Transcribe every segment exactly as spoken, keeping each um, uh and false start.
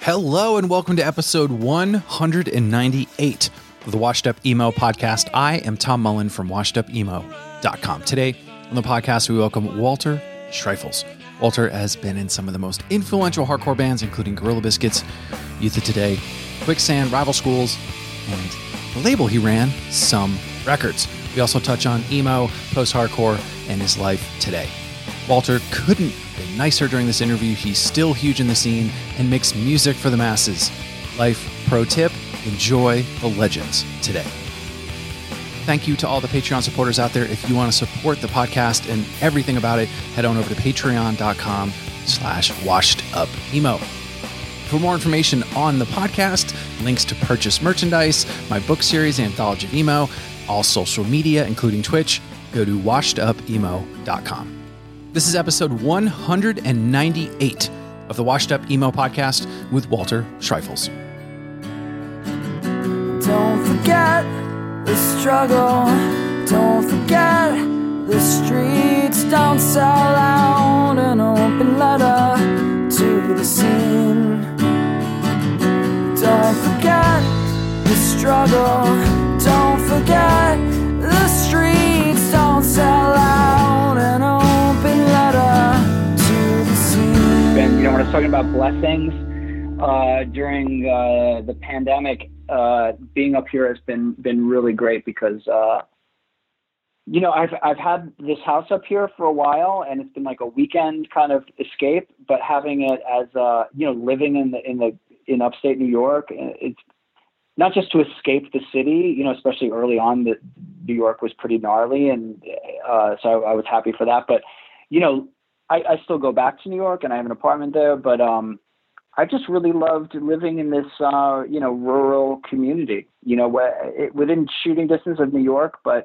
Hello and welcome to episode one hundred ninety-eight of the Washed Up Emo podcast. I am Tom Mullen from washed up emo dot com. Today on the podcast, we welcome Walter Schreifels. Walter has been in some of the most influential hardcore bands, including Gorilla Biscuits, Youth of Today, Quicksand, Rival Schools, and the label he ran, Some Records. We also touch on emo, post-hardcore, and his life today. Walter couldn't be nicer during this interview. He's still huge in the scene and makes music for the masses. Life pro tip, enjoy the legends today. Thank you to all the Patreon supporters out there. If you want to support the podcast and everything about it, head on over to patreon.com slash washed up emo. For more information on the podcast, links to purchase merchandise, my book series, Anthology of Emo, all social media, including Twitch, go to washed up emo dot com. This is episode one hundred ninety-eight of the Washed Up Emo podcast with Walter Schreifels. Don't forget the struggle. Don't forget the streets. Don't sell out an open letter to the scene. Don't forget the struggle. Don't forget the streets. Don't sell out an open letter to the scene. And, you know, when I was talking about blessings uh, during uh, the pandemic, uh, being up here has been been really great because, uh, you know, I've I've had this house up here for a while, and it's been like a weekend kind of escape. But having it as, uh, you know, living in the in the in upstate New York, it's not just to escape the city, you know, especially early on, that New York was pretty gnarly. And uh, so I, I was happy for that. But, you know, I, I still go back to New York and I have an apartment there. But um, I just really loved living in this, uh, you know, rural community, you know, where it, within shooting distance of New York. But,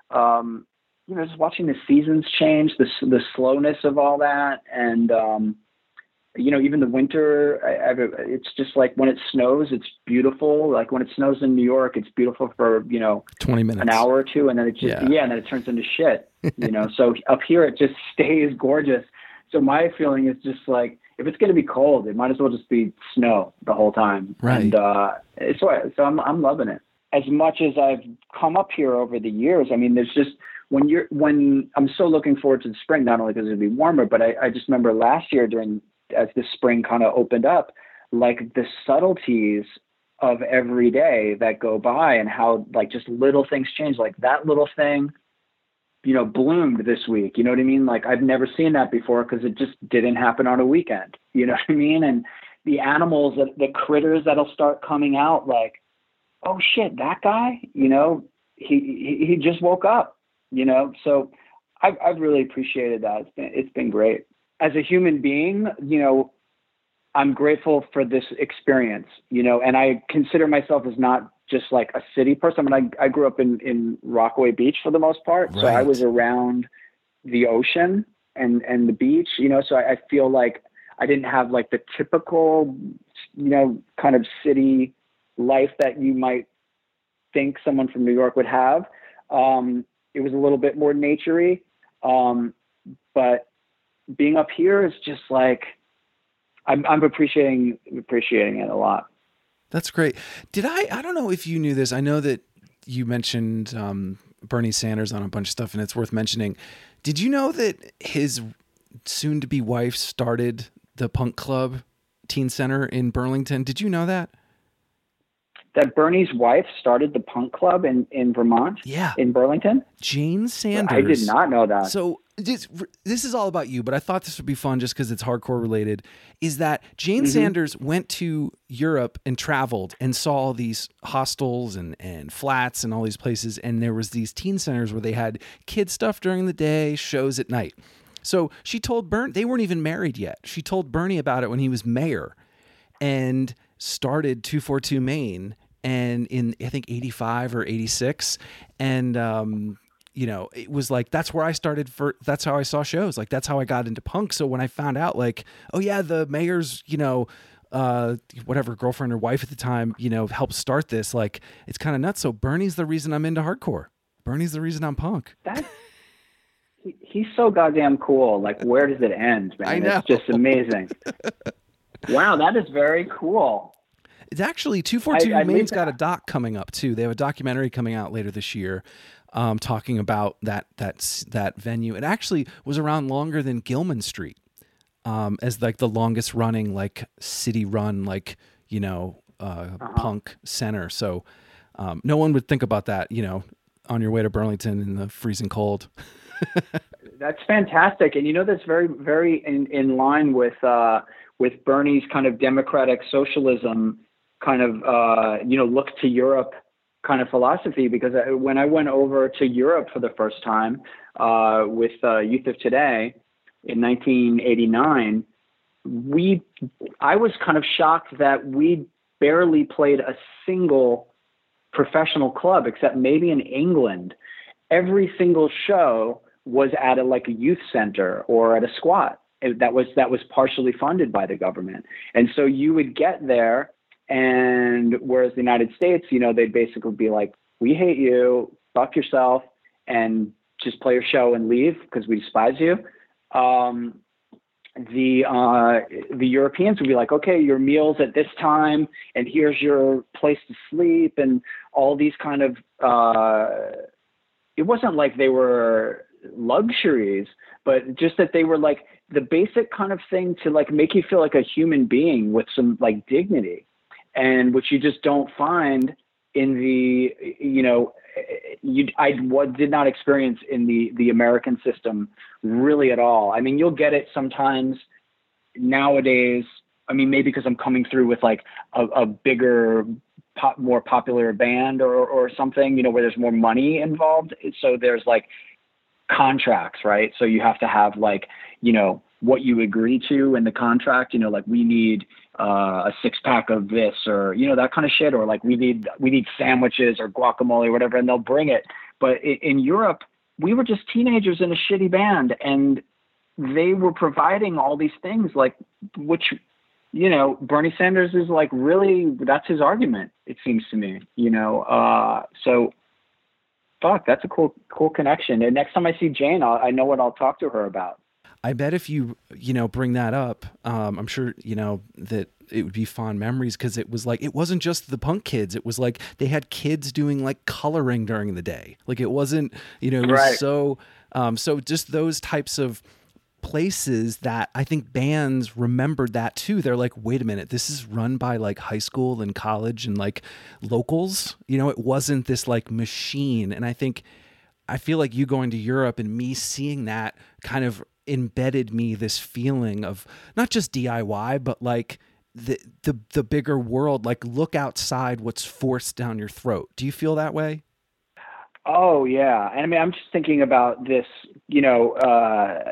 um, you know, just watching the seasons change, the, the slowness of all that. And, um, you know, even the winter, I, I, it's just like when it snows, it's beautiful. Like when it snows in New York, it's beautiful for, you know, twenty minutes, an hour or two. And then it just, yeah, yeah and then it turns into shit, you know? So up here, it just stays gorgeous. So my feeling is just like, if it's going to be cold, it might as well just be snow the whole time. Right. And uh, so, so I'm, I'm loving it. As much as I've come up here over the years, I mean, there's just, when you're, when I'm so looking forward to the spring, not only because it'll be warmer, but I, I just remember last year during, as the spring kind of opened up, like the subtleties of every day that go by and how like just little things change, like that little thing, you know, bloomed this week. You know what I mean? Like I've never seen that before because it just didn't happen on a weekend. You know what I mean? And the animals, the critters that'll start coming out like, oh shit, that guy, you know, he, he, he just woke up, you know? So I've, I've really appreciated that. It's been, it's been great. As a human being, you know, I'm grateful for this experience, you know, and I consider myself as not just like a city person. I mean, I, I grew up in, in Rockaway Beach for the most part. Right. So I was around the ocean and, and the beach, you know, so I, I feel like I didn't have like the typical, you know, kind of city life that you might think someone from New York would have. Um, it was a little bit more nature-y, um, but being up here is just like, I'm, I'm appreciating, appreciating it a lot. That's great. Did I, I don't know if you knew this. I know that you mentioned um, Bernie Sanders on a bunch of stuff and it's worth mentioning. Did you know that his soon to be wife started the punk club teen center in Burlington? Did you know that? That Bernie's wife started the punk club in, in Vermont? Yeah. In Burlington? Jane Sanders. I did not know that. So this, this is all about you, but I thought this would be fun just because it's hardcore related, is that Jane mm-hmm. Sanders went to Europe and traveled and saw all these hostels and, and flats and all these places. And there was these teen centers where they had kid stuff during the day, shows at night. So she told Bernie, they weren't even married yet. She told Bernie about it when he was mayor and started two forty-two Main and in, I think, eighty-five or eighty-six. And, um, you know, it was like, that's where I started for, that's how I saw shows. Like, that's how I got into punk. So when I found out like, oh yeah, the mayor's, you know, uh, whatever girlfriend or wife at the time, you know, helped start this, like, it's kind of nuts. So Bernie's the reason I'm into hardcore. Bernie's the reason I'm punk. That's, he, he's so goddamn cool. Like, where does it end, man? I know. It's just amazing. Wow, that is very cool. It's actually two forty-two I- I Maine's leave- got a doc coming up too. They have a documentary coming out later this year, um, talking about that that s- that venue. It actually was around longer than Gilman Street, um, as like the longest running like city run like you know uh, Uh-huh. punk center. So um, no one would think about that, you know, on your way to Burlington in the freezing cold. That's fantastic, and you know that's very, very in, in line with uh, with Bernie's kind of democratic socialism, kind of uh, you know look to Europe kind of philosophy. Because I, when I went over to Europe for the first time uh, with uh, Youth of Today in nineteen eighty-nine, we I was kind of shocked that we barely played a single professional club, except maybe in England. Every single show was at a like a youth center or at a squat that was that was partially funded by the government. And so you would get there, and whereas the United States, you know, they'd basically be like, we hate you, fuck yourself, and just play your show and leave because we despise you. Um, the uh, the Europeans would be like, okay, your meal's at this time, and here's your place to sleep, and all these kind of uh, it wasn't like they were luxuries, but just that they were like the basic kind of thing to like make you feel like a human being with some like dignity, and which you just don't find in the, you know, you, I what did not experience in the, the American system really at all. I mean, you'll get it sometimes nowadays. I mean, maybe because I'm coming through with like a, a bigger, pop, more popular band or, or something, you know, where there's more money involved. So there's like contracts, right? So you have to have like, you know, what you agree to in the contract, you know, like we need uh, a six pack of this or, you know, that kind of shit. Or like we need, we need sandwiches or guacamole or whatever, and they'll bring it. But in, in Europe, we were just teenagers in a shitty band, and they were providing all these things like, which, you know, Bernie Sanders is like, really, that's his argument, it seems to me, you know? Uh, so fuck, that's a cool, cool connection. And next time I see Jane, I'll, I know what I'll talk to her about. I bet if you, you know, bring that up, um, I'm sure, you know, that it would be fond memories, because it was like, it wasn't just the punk kids. It was like they had kids doing like coloring during the day. Like it wasn't, you know, it was Right. so, um, so just those types of places that I think bands remembered that too. They're like, wait a minute, this is run by like high school and college and like locals. You know, it wasn't this like machine. And I think, I feel like you going to Europe and me seeing that kind of embedded me this feeling of not just D I Y, but like the the the bigger world. Like look outside what's forced down your throat. Do you feel that way? Oh yeah. And I mean, I'm just thinking about this, you know, uh,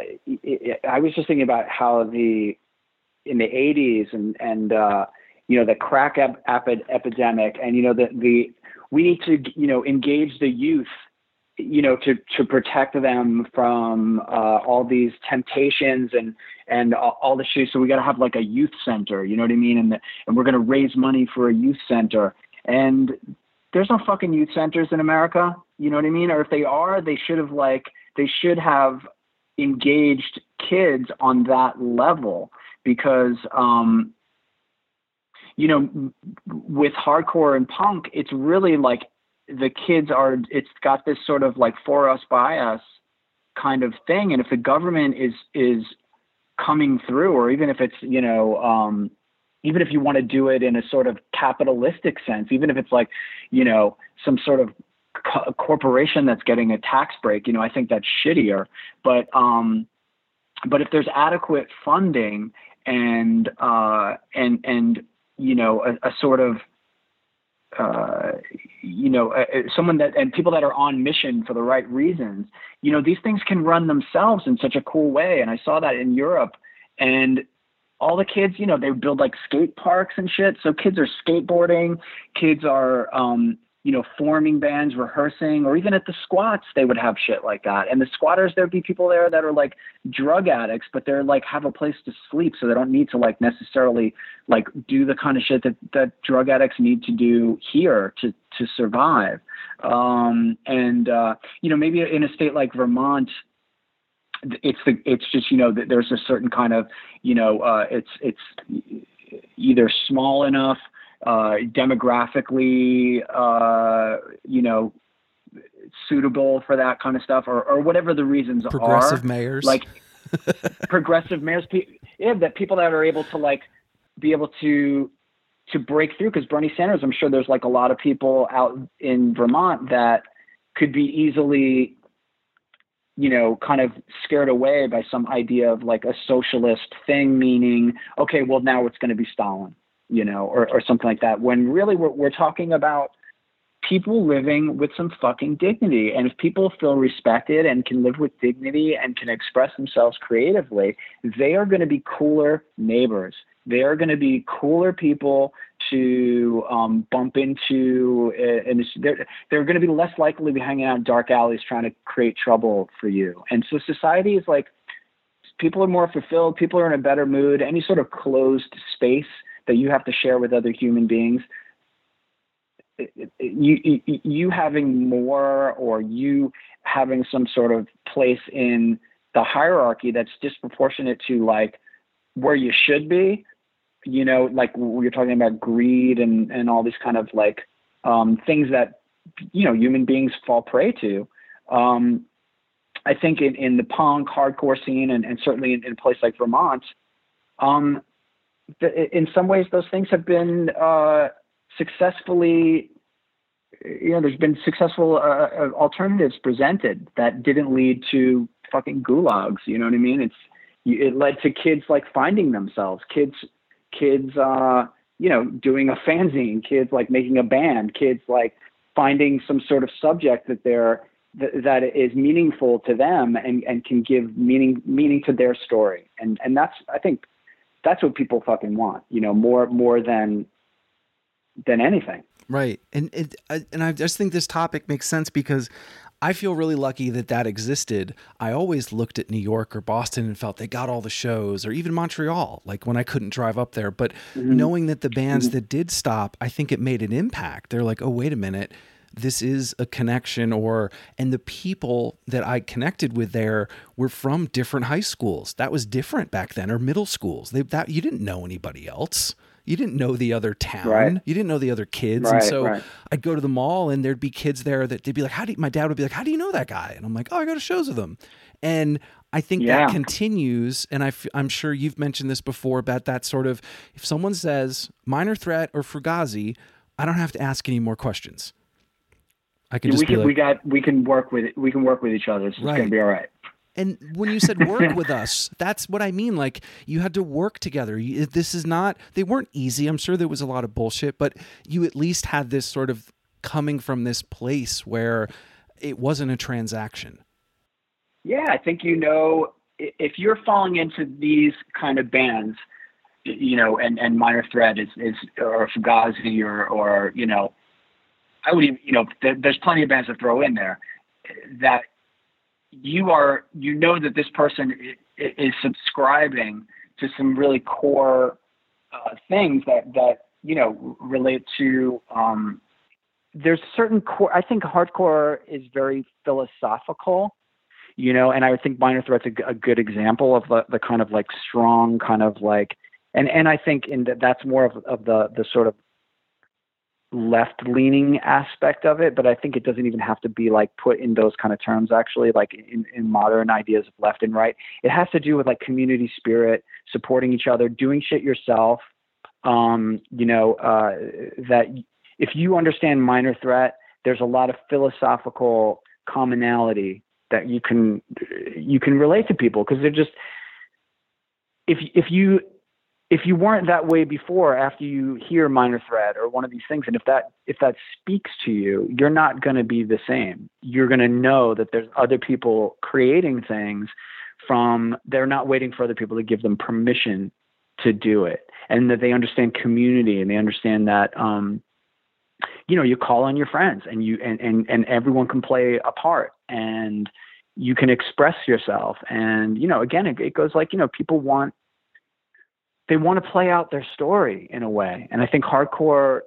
I was just thinking about how the, in the eighties and, and, uh, you know, the crack ep- epi- epidemic and, you know, the, the, we need to, you know, engage the youth, you know, to, to protect them from, uh, all these temptations and, and all, all the shit. So we got to have like a youth center, you know what I mean? And, the, and we're going to raise money for a youth center. And there's no fucking youth centers in America. You know what I mean? Or if they are, they should have like, they should have engaged kids on that level, because, um, you know, with hardcore and punk, it's really like the kids are, it's got this sort of like for us, by us kind of thing. And if the government is, is coming through, or even if it's, you know, um, even if you want to do it in a sort of capitalistic sense, even if it's like, you know, some sort of co- corporation that's getting a tax break, you know, I think that's shittier. But, um, but if there's adequate funding and, uh, and, and, you know, a, a sort of, uh, you know, uh, someone that, and people that are on mission for the right reasons, you know, these things can run themselves in such a cool way. And I saw that in Europe, and all the kids, you know, they build like skate parks and shit. So kids are skateboarding, kids are, um, you know, forming bands, rehearsing, or even at the squats, they would have shit like that. And the squatters, there'd be people there that are like drug addicts, but they're like, have a place to sleep. So they don't need to like necessarily like do the kind of shit that, that drug addicts need to do here to, to survive. Um, and, uh, you know, maybe in a state like Vermont, it's the, it's just, you know, there's a certain kind of, you know, uh, it's, it's, either small enough, uh, demographically, uh, you know, suitable for that kind of stuff, or, or whatever the reasons progressive are. mayors, like progressive mayors, yeah, that people that are able to like be able to to break through. Because Bernie Sanders, I'm sure there's like a lot of people out in Vermont that could be easily, you know, kind of scared away by some idea of like a socialist thing, meaning, okay, well now it's going to be Stalin, you know, or, or something like that. When really we're, we're talking about people living with some fucking dignity. And if people feel respected and can live with dignity and can express themselves creatively, they are going to be cooler neighbors. They are going to be cooler people to um, bump into, uh, and they're, they're going to be less likely to be hanging out in dark alleys trying to create trouble for you. And so society is like, people are more fulfilled, people are in a better mood. Any sort of closed space that you have to share with other human beings, You, you you having more, or you having some sort of place in the hierarchy that's disproportionate to like where you should be, you know, like we were talking about greed and, and all these kind of like um, things that, you know, human beings fall prey to. Um, I think in, in the punk hardcore scene, and, and certainly in, in a place like Vermont, um, the, in some ways those things have been uh, successfully, you know, there's been successful uh, alternatives presented that didn't lead to fucking gulags. You know what I mean? It's, it led to kids like finding themselves, kids, kids, uh, you know, doing a fanzine, kids like making a band, kids like finding some sort of subject that they're, th- that is meaningful to them and, and can give meaning, meaning to their story. And, and that's, I think that's what people fucking want, you know, more, more than, than anything. Right. And it, and I just think this topic makes sense because I feel really lucky that that existed. I always looked at New York or Boston and felt they got all the shows, or even Montreal, like when I couldn't drive up there. But mm-hmm. knowing that the bands mm-hmm. that did stop, I think it made an impact. They're like, oh, wait a minute, this is a connection. Or, and the people that I connected with there were from different high schools. That was different back then, or middle schools. They, that you didn't know anybody else. You didn't know the other town. Right. You didn't know the other kids. Right, and so right. I'd go to the mall and there'd be kids there that they'd be like, how do you, my dad would be like, how do you know that guy? And I'm like, oh, I go to shows with him. And I think yeah. that continues. And I f- I'm sure you've mentioned this before about that sort of, if someone says Minor Threat or Fugazi, I don't have to ask any more questions. I can yeah, just we be can, like, we got, we can work with it. We can work with each other. So it's right. going to be all right. And when you said work with us, that's what I mean. Like, you had to work together. You, this is not, they weren't easy. I'm sure there was a lot of bullshit, but you at least had this sort of coming from this place where it wasn't a transaction. Yeah, I think, you know, if you're falling into these kind of bands, you know, and, and Minor Threat is, is or Fugazi or, or, you know, I would even, you know, there, there's plenty of bands to throw in there that you are, you know, that this person is subscribing to some really core uh, things that, that, you know, relate to, um, there's certain core, I think hardcore is very philosophical, you know, and I think Minor Threat's a, a good example of the, the kind of like strong kind of like, and, and I think in that that's more of, of the, the sort of left-leaning aspect of it, but I think it doesn't even have to be like put in those kind of terms, actually, like in, in modern ideas of left and right. It has to do with like community spirit, supporting each other, doing shit yourself. Um, you know, uh, that if you understand Minor Threat, there's a lot of philosophical commonality that you can, you can relate to people, because they're just, if, if you, if you weren't that way before, after you hear Minor Threat or one of these things, and if that, if that speaks to you, you're not going to be the same. You're going to know that there's other people creating things from, they're not waiting for other people to give them permission to do it. And that they understand community, and they understand that, um, you know, you call on your friends, and you, and, and, and everyone can play a part, and you can express yourself. And, you know, again, it, it goes like, you know, people want, they want to play out their story in a way. And I think hardcore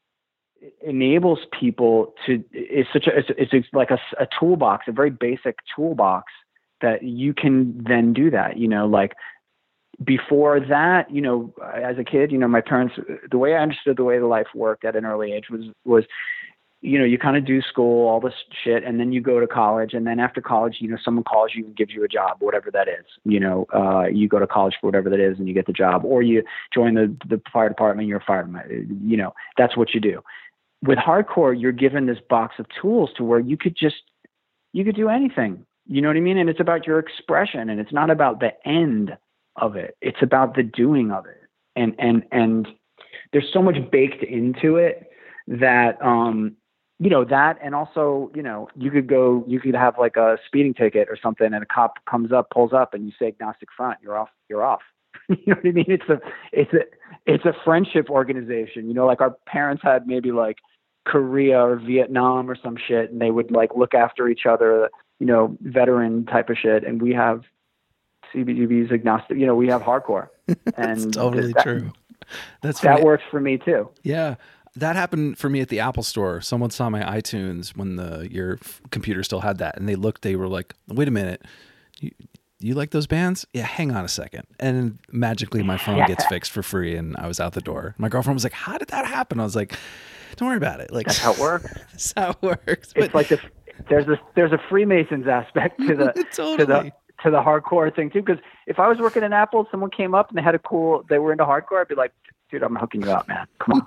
enables people to, it's such a, it's, it's like a, a toolbox, a very basic toolbox that you can then do that, you know, like before that, you know, as a kid, you know, my parents, the way I understood the way the life worked at an early age was, was, you know, you kind of do school, all this shit, and then you go to college. And then after college, you know, someone calls you and gives you a job, whatever that is. You know, uh, you go to college for whatever that is and you get the job, or you join the, the fire department, you're a fireman. You know, that's what you do. With hardcore, you're given this box of tools to where you could just, you could do anything. You know what I mean? And it's about your expression, and it's not about the end of it. It's about the doing of it. And, and, and there's so much baked into it that, um, you know, that, and also, you know, you could go, you could have like a speeding ticket or something, and a cop comes up, pulls up, and you say agnostic front, you're off, you're off. You know what I mean? It's a, it's a, it's a friendship organization. You know, like our parents had maybe like Korea or Vietnam or some shit, and they would like look after each other, you know, veteran type of shit. And we have C B G B's agnostic, you know, we have hardcore. That's And totally that, true. That's that funny. works for me too. Yeah. That happened for me at the Apple store. Someone saw my iTunes when the your computer still had that, and they looked, they were like, wait a minute, you, you like those bands? Yeah, hang on a second. And magically my phone Yeah. gets fixed for free, and I was out the door. My girlfriend was like, how did that happen? I was like, don't worry about it. Like, That's how it works. that's how it works. It's like the, there's a, there's a Freemasons aspect to the, Totally. to the, to the hardcore thing too. Cause if I was working in Apple, someone came up and they had a cool, they were into hardcore, I'd be like, dude, I'm hooking you up, man. Come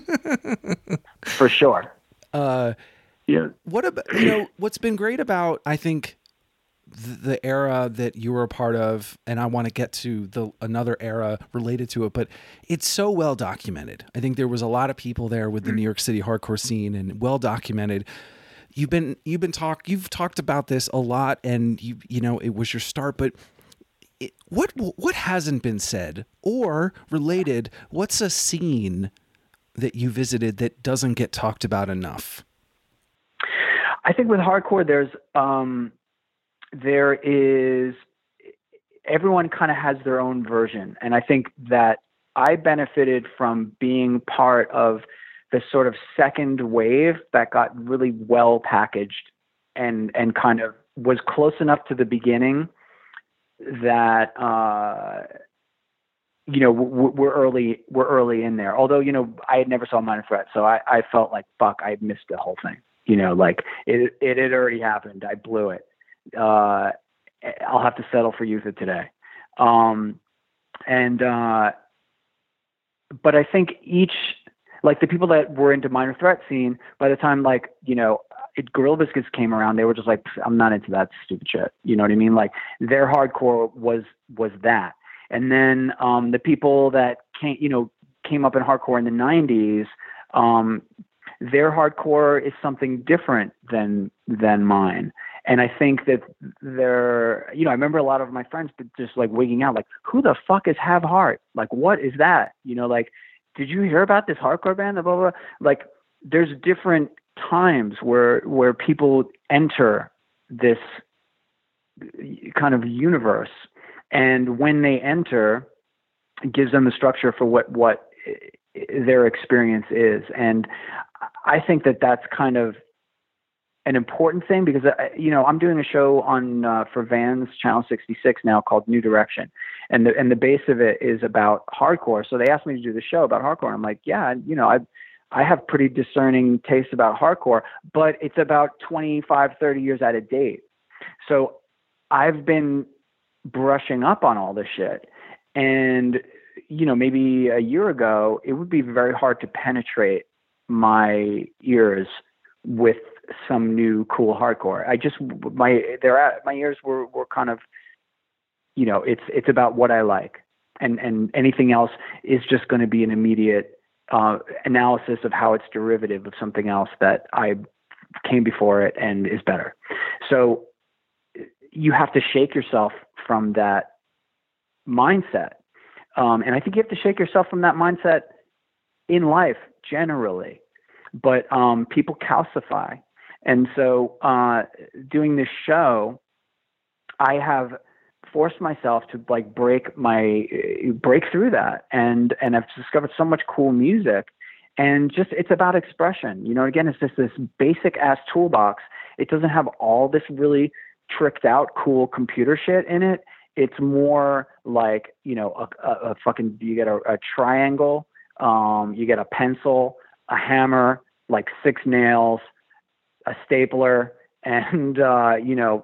on. For sure. Uh, Yeah. What about, you know, what's been great about, I think, the, the era that you were a part of, and I want to get to the another era related to it, but it's so well documented. I think there was a lot of people there with the New York City hardcore scene, and well documented. You've been you've been talk you've talked about this a lot, and you you know it was your start, but it, what what hasn't been said or related? What's a scene that you visited that doesn't get talked about enough? I think with hardcore, there's, um, there is, everyone kind of has their own version. And I think that I benefited from being part of the sort of second wave that got really well packaged and, and kind of was close enough to the beginning that, uh, you know, we're early, we're early in there. Although, you know, I had never saw Minor Threat. So I, I felt like, fuck, I missed the whole thing. You know, like it, it had already happened. I blew it. Uh, I'll have to settle for Youth of Today. Um, and, uh, but I think each, like the people that were into Minor Threat scene, by the time, like, you know, it, Gorilla Biscuits came around, they were just like, I'm not into that stupid shit. You know what I mean? Like their hardcore was, was that. And then, um, the people that came, you know, came up in hardcore in the nineties, um, their hardcore is something different than, than mine. And I think that they're, you know, I remember a lot of my friends just like wigging out, like, who the fuck is Have Heart? Like, what is that? You know, like, did you hear about this hardcore band? Blah, blah, blah. Like, there's different times where, where people enter this kind of universe. And when they enter, it gives them the structure for what, what their experience is. And I think that that's kind of an important thing because, you know, I'm doing a show on, uh, for Vans Channel sixty-six now called New Direction. And the, and the base of it is about hardcore. So they asked me to do the show about hardcore. And I'm like, yeah, you know, I, I have pretty discerning taste about hardcore, but it's about twenty-five, thirty years out of date. So I've been brushing up on all this shit. And, you know, maybe a year ago, it would be very hard to penetrate my ears with some new cool hardcore. I just, my, they're at, my ears were, were kind of, you know, it's, it's about what I like, and, and anything else is just going to be an immediate, uh, analysis of how it's derivative of something else that I came before it and is better. So you have to shake yourself from that mindset. Um, and I think you have to shake yourself from that mindset in life generally, but, um, people calcify. And so, uh, doing this show, I have forced myself to like break my, uh, break through that. And, and I've discovered so much cool music, and just, it's about expression. You know, again, it's just this basic ass toolbox. It doesn't have all this really tricked out, cool computer shit in it. It's more like, you know, a, a, a fucking, you get a, a triangle, um, you get a pencil, a hammer, like six nails, a stapler, and, uh, you know,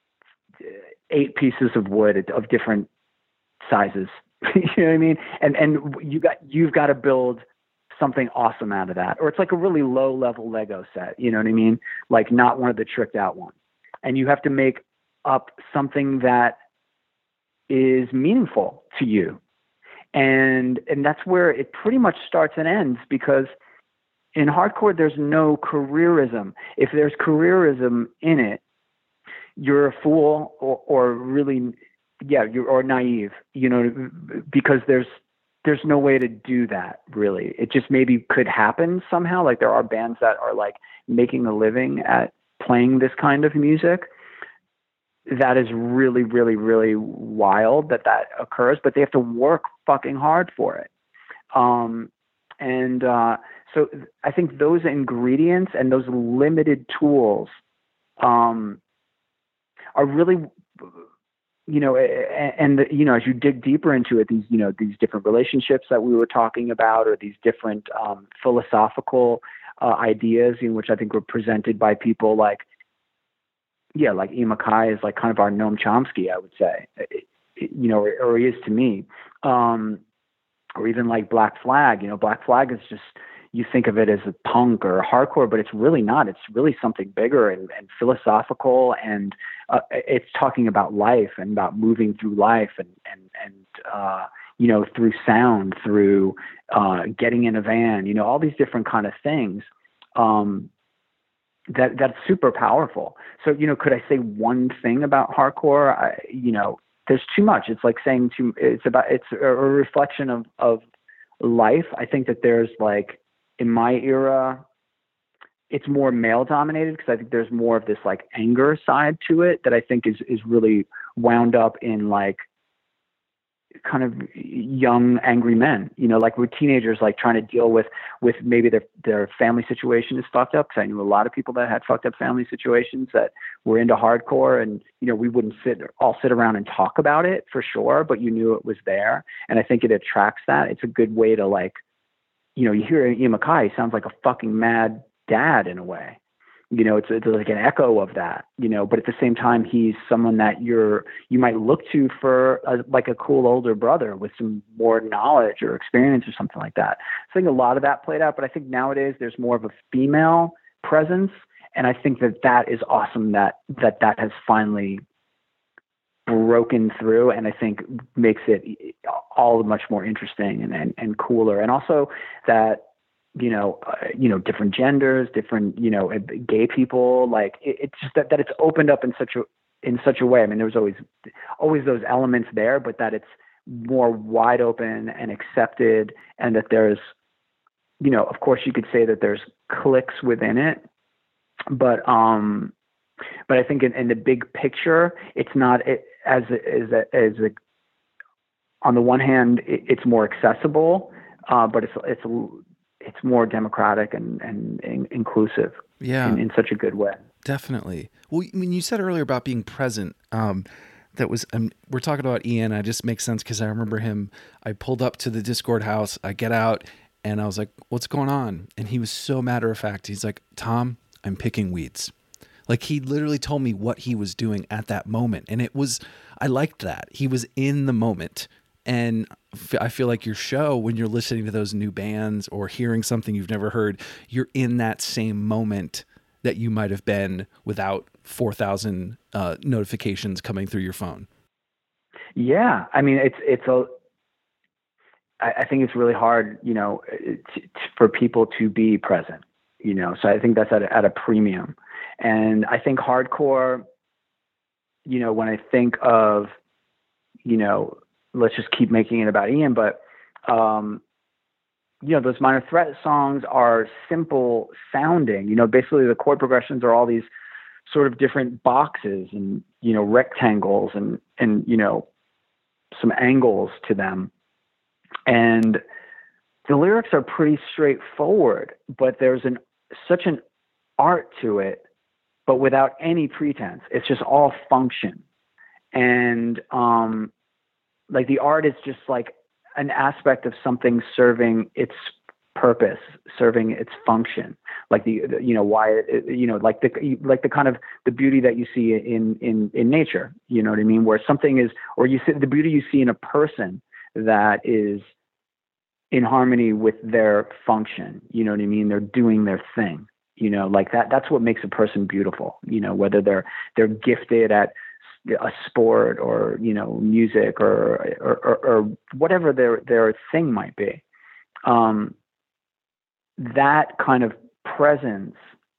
eight pieces of wood of different sizes. You know what I mean? And, and you got, you've got to build something awesome out of that. Or it's like a really low level Lego set. You know what I mean? Like not one of the tricked out ones. And you have to make up something that is meaningful to you. And, and that's where it pretty much starts and ends, because in hardcore, there's no careerism. If there's careerism in it, you're a fool or, or really, yeah, you're, or naive, you know, because there's, there's no way to do that really. It just maybe could happen somehow. Like there are bands that are like making a living at playing this kind of music. That is really, really, really wild that that occurs, but they have to work fucking hard for it. Um, and, uh, so I think those ingredients and those limited tools, um, are really, you know, and, the, you know, as you dig deeper into it, these, you know, these different relationships that we were talking about, or these different, um, philosophical, uh, ideas in which I think were presented by people like, yeah, like Ian MacKaye is like kind of our Noam Chomsky, I would say, it, it, you know, or, or he is to me, um, or even like Black Flag. You know, Black Flag is just, you think of it as a punk or a hardcore, but it's really not. It's really something bigger and, and philosophical, and uh, it's talking about life and about moving through life, and and and uh, you know, through sound, through uh, getting in a van, you know, all these different kind of things. Um, that that's super powerful. So, you know, could I say one thing about hardcore? I, you know, there's too much. It's like saying too, it's about, it's a reflection of, of life. I think that there's like, in my era, it's more male dominated, because I think there's more of this like anger side to it that I think is, is really wound up in like kind of young, angry men, you know, like with teenagers, like trying to deal with, with maybe their, their family situation is fucked up. Cause I knew a lot of people that had fucked up family situations that were into hardcore, and, you know, we wouldn't sit all sit around and talk about it for sure, but you knew it was there. And I think it attracts that. It's a good way to like, you know, you hear Ian MacKaye, he sounds like a fucking mad dad in a way. You know, it's, it's like an echo of that, you know, but at the same time, he's someone that you're, you might look to for a, like a cool older brother with some more knowledge or experience or something like that. So I think a lot of that played out, but I think nowadays there's more of a female presence. And I think that that is awesome, that, that, that has finally broken through, and I think makes it all much more interesting and, and, and cooler. And also that, you know, uh, you know, different genders, different, you know, gay people, like it, it's just that, that it's opened up in such a, in such a way. I mean, there was always, always those elements there, but that it's more wide open and accepted, and that there's, you know, of course you could say that there's cliques within it, but, um, but I think in, in the big picture, it's not it, as, a, as, a, as a, on the one hand, it, it's more accessible, uh, but it's, it's, it's more democratic and, and, and inclusive, yeah, in, in such a good way. Definitely. Well, I mean, you said earlier about being present. Um, that was, um, we're talking about Ian. I just makes sense, because I remember him, I pulled up to the Discord house, I get out and I was like, what's going on? And he was so matter of fact. He's like, Tom, I'm picking weeds. Like he literally told me what he was doing at that moment. And it was, I liked that. He was in the moment. And I feel like your show, when you're listening to those new bands or hearing something you've never heard, you're in that same moment that you might have been without four thousand uh, notifications coming through your phone. Yeah. I mean, it's, it's a, I, I think it's really hard, you know, to, to, for people to be present, you know, so I think that's at a, at a premium. And I think hardcore, you know, when I think of, you know, let's just keep making it about Ian, but, um, you know, those Minor Threat songs are simple sounding, you know, basically the chord progressions are all these sort of different boxes and, you know, rectangles and, and, you know, some angles to them. And the lyrics are pretty straightforward, but there's an, such an art to it, but without any pretense. It's just all function. And, um, like the art is just like an aspect of something serving its purpose, serving its function, like the, the you know why it, you know like the like the kind of the beauty that you see in in in nature, you know what I mean, where something is, or you see the beauty you see in a person that is in harmony with their function, you know what I mean, they're doing their thing, you know, like that. That's what makes a person beautiful, you know, whether they're they're gifted at a sport or, you know, music or or, or, or whatever their their thing might be. Um, that kind of presence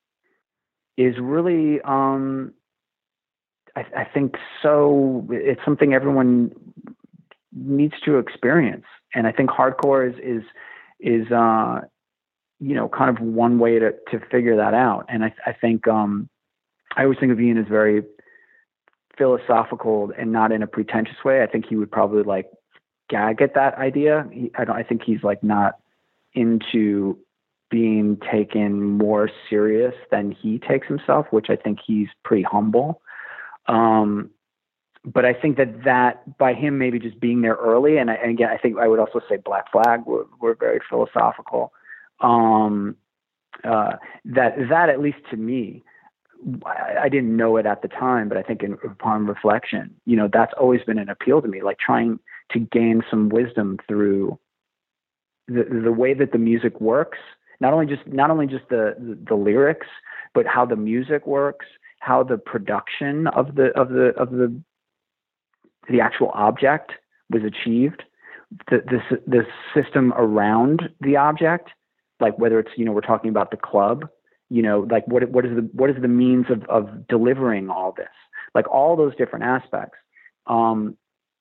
is really, um, I, I think so it's something everyone needs to experience. And I think hardcore is, is, is, uh, you know, kind of one way to, to figure that out. And I, I think, um, I always think of Ian as very philosophical and not in a pretentious way. I think he would probably like gag at that idea. He, I don't, I think he's like not into being taken more serious than he takes himself, which I think he's pretty humble. Um, but I think that that by him maybe just being there early, and, I, and again, I think I would also say Black Flag were, were very philosophical. Um, uh, that that at least to me, I, I didn't know it at the time, but I think in, upon reflection, you know, that's always been an appeal to me, like trying to gain some wisdom through the the way that the music works. Not only just not only just the, the the lyrics, but how the music works, how the production of the of the of the the actual object was achieved, the the the system around the object, like whether it's, you know, we're talking about the club, you know, like what what is the what is the means of of delivering all this, like all those different aspects, um,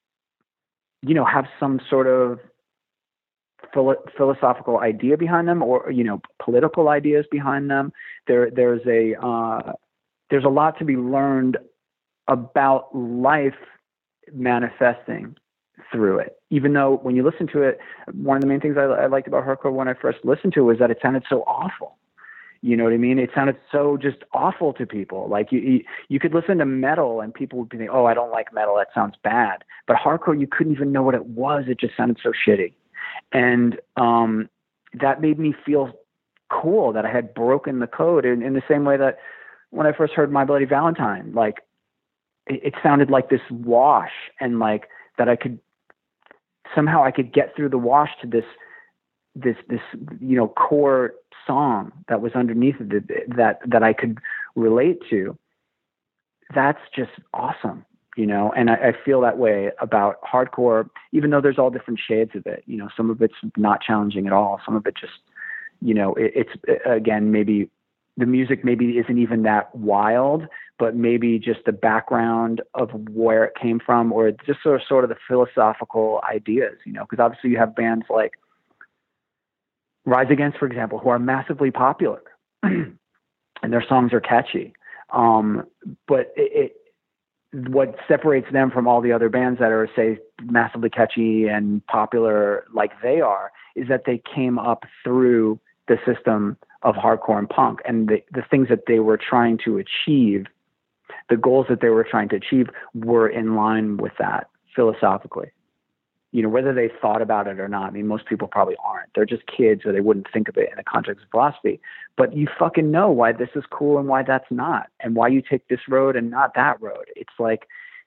you know, have some sort of philosophical idea behind them, or, you know, political ideas behind them. There, there's a, uh, there's a lot to be learned about life manifesting through it. Even though when you listen to it, one of the main things I, I liked about hardcore when I first listened to it was that it sounded so awful. You know what I mean? It sounded so just awful to people. Like you, you, you could listen to metal and people would be thinking, oh, I don't like metal, that sounds bad. But hardcore, you couldn't even know what it was. It just sounded so shitty. And um, that made me feel cool that I had broken the code in, in the same way that when I first heard My Bloody Valentine, like it, it sounded like this wash, and like that I could somehow I could get through the wash to this, this, this, you know, core song that was underneath it that, that I could relate to. That's just awesome. You know, and I, I feel that way about hardcore, even though there's all different shades of it. You know, some of it's not challenging at all. Some of it just, you know, it, it's, again, maybe the music maybe isn't even that wild, but maybe just the background of where it came from, or just sort of, sort of the philosophical ideas, you know, because obviously you have bands like Rise Against, for example, who are massively popular and their songs are catchy. Um, but it, it what separates them from all the other bands that are, say, massively catchy and popular like they are, is that they came up through the system of hardcore and punk, and the, the things that they were trying to achieve, the goals that they were trying to achieve were in line with that philosophically. You know, whether they thought about it or not, I mean, most people probably aren't. They're just kids, or they wouldn't think of it in the context of philosophy. But you fucking know why this is cool and why that's not, and why you take this road and not that road. It's like,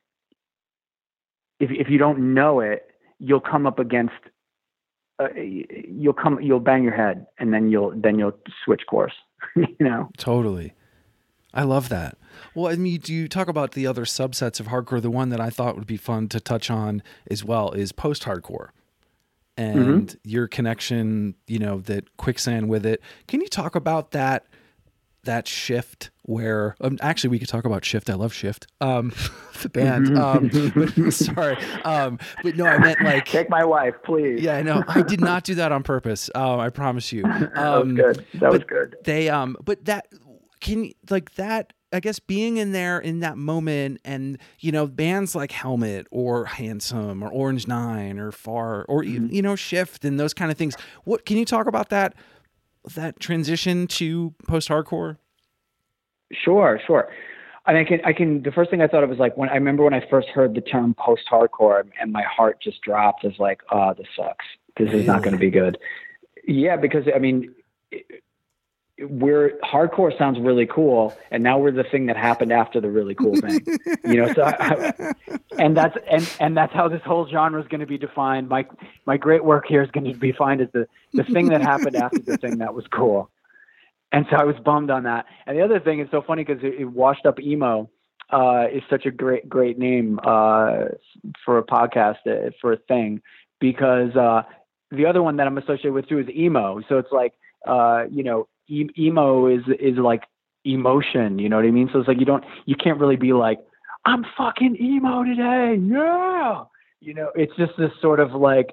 if if you don't know it, you'll come up against, uh, you'll come, you'll bang your head, and then you'll then you'll switch course. You know, totally. I love that. Well, I mean, do you talk about the other subsets of hardcore? The one that I thought would be fun to touch on as well is post-hardcore, and mm-hmm. your connection, you know, that Quicksand with it. Can you talk about that, that shift where, um, actually we could talk about Shift. I love Shift, um, the band. Um, but, sorry. Um, but no, I meant like, take my wife, please. Yeah, I know. I did not do that on purpose. Um, I promise you. Um, that was good. That was good. They, um, but that, can you, like that, I guess being in there in that moment, and, you know, bands like Helmet or Handsome or Orange Nine or Far or, mm-hmm. you know, Shift and those kind of things. What, can you talk about that, that transition to post-hardcore? Sure, sure. I mean, I can, I can, the first thing I thought of was like when I remember when I first heard the term post-hardcore and my heart just dropped as like, oh, this sucks. This really? is not going to be good. Yeah. Because I mean, it, we're hardcore sounds really cool. And now we're the thing that happened after the really cool thing, you know? So, I, I, and that's, and, and that's how this whole genre is going to be defined. My, my great work here is going to be defined as the, the thing that happened after the thing that was cool. And so I was bummed on that. And the other thing is so funny because it, it Washed Up Emo uh, is such a great, great name uh, for a podcast, uh, for a thing, because uh, the other one that I'm associated with too is emo. So it's like, uh, you know, e- emo is, is like emotion, you know what I mean? So it's like, you don't, you can't really be like, I'm fucking emo today. Yeah. You know, it's just this sort of like,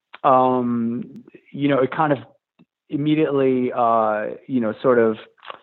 um, you know, it kind of immediately, uh, you know, sort of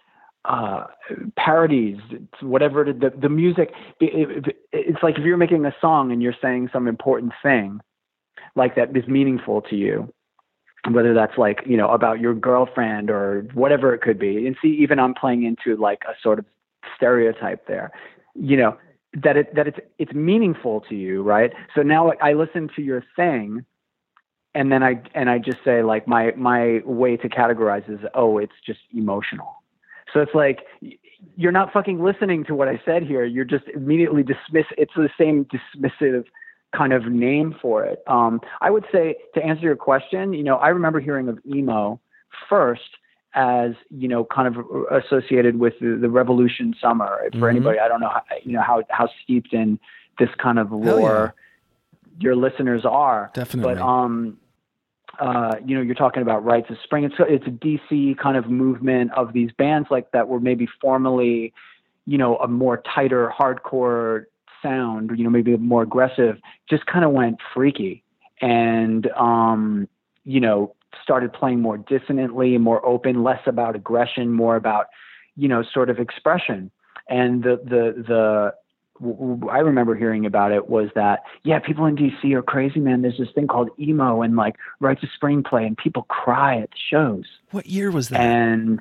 uh, parodies, whatever the, the music. It, it, it's like if you're making a song and you're saying some important thing like that is meaningful to you, whether that's like, you know, about your girlfriend or whatever it could be. And see, even I'm playing into like a sort of stereotype there, you know, that it, that it's, it's meaningful to you. Right. So now I listen to your thing and then I, and I just say like, my, my way to categorize is, oh, it's just emotional. So it's like, you're not fucking listening to what I said here. You're just immediately dismiss. It's the same dismissive kind of name for it. Um, I would say, to answer your question, you know, I remember hearing of emo first as, you know, kind of associated with the, the Revolution summer. For mm-hmm. anybody, I don't know, how, you know, how, how steeped in this kind of lore yeah. your listeners are. Definitely. But, um, uh, you know, you're talking about Rites of Spring. It's, it's a D C kind of movement of these bands like that were maybe formerly, you know, a more tighter hardcore sound, you know, maybe more aggressive, just kind of went freaky and, um, you know, started playing more dissonantly, more open, less about aggression, more about, you know, sort of expression. And the, the, the, w- I remember hearing about it was that, yeah, people in D C are crazy, man. There's this thing called emo and like Rites of Spring play and people cry at the shows. What year was that? And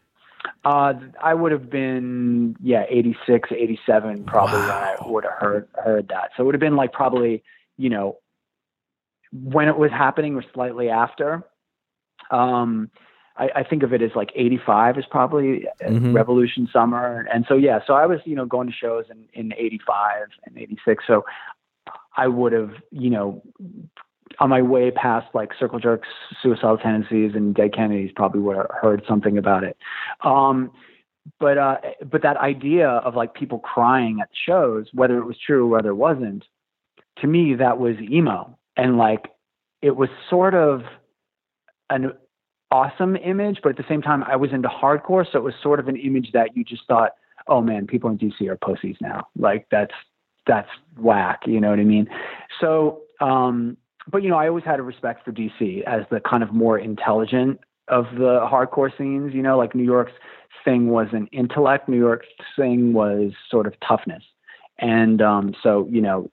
Uh, I would have been, yeah, eighty-six, eighty-seven, probably wow. when I would have heard, heard that. So it would have been like probably, you know, when it was happening or slightly after. Um, I, I think of it as like eighty-five is probably mm-hmm. Revolution summer. And so, yeah, so I was, you know, going to shows in, in eighty-five and eighty-six. So I would have, you know, on my way past like Circle Jerks, Suicidal Tendencies, and Dead Kennedys, probably would have heard something about it. Um, but uh, but that idea of like people crying at shows, whether it was true or whether it wasn't, to me that was emo, and like it was sort of an awesome image, but at the same time I was into hardcore, so it was sort of an image that you just thought, oh man, people in D C are pussies now. Like that's that's whack, you know what I mean? So. Um, But, you know, I always had a respect for D C as the kind of more intelligent of the hardcore scenes, you know, like New York's thing was an intellect. New York's thing was sort of toughness. And um, so, you know,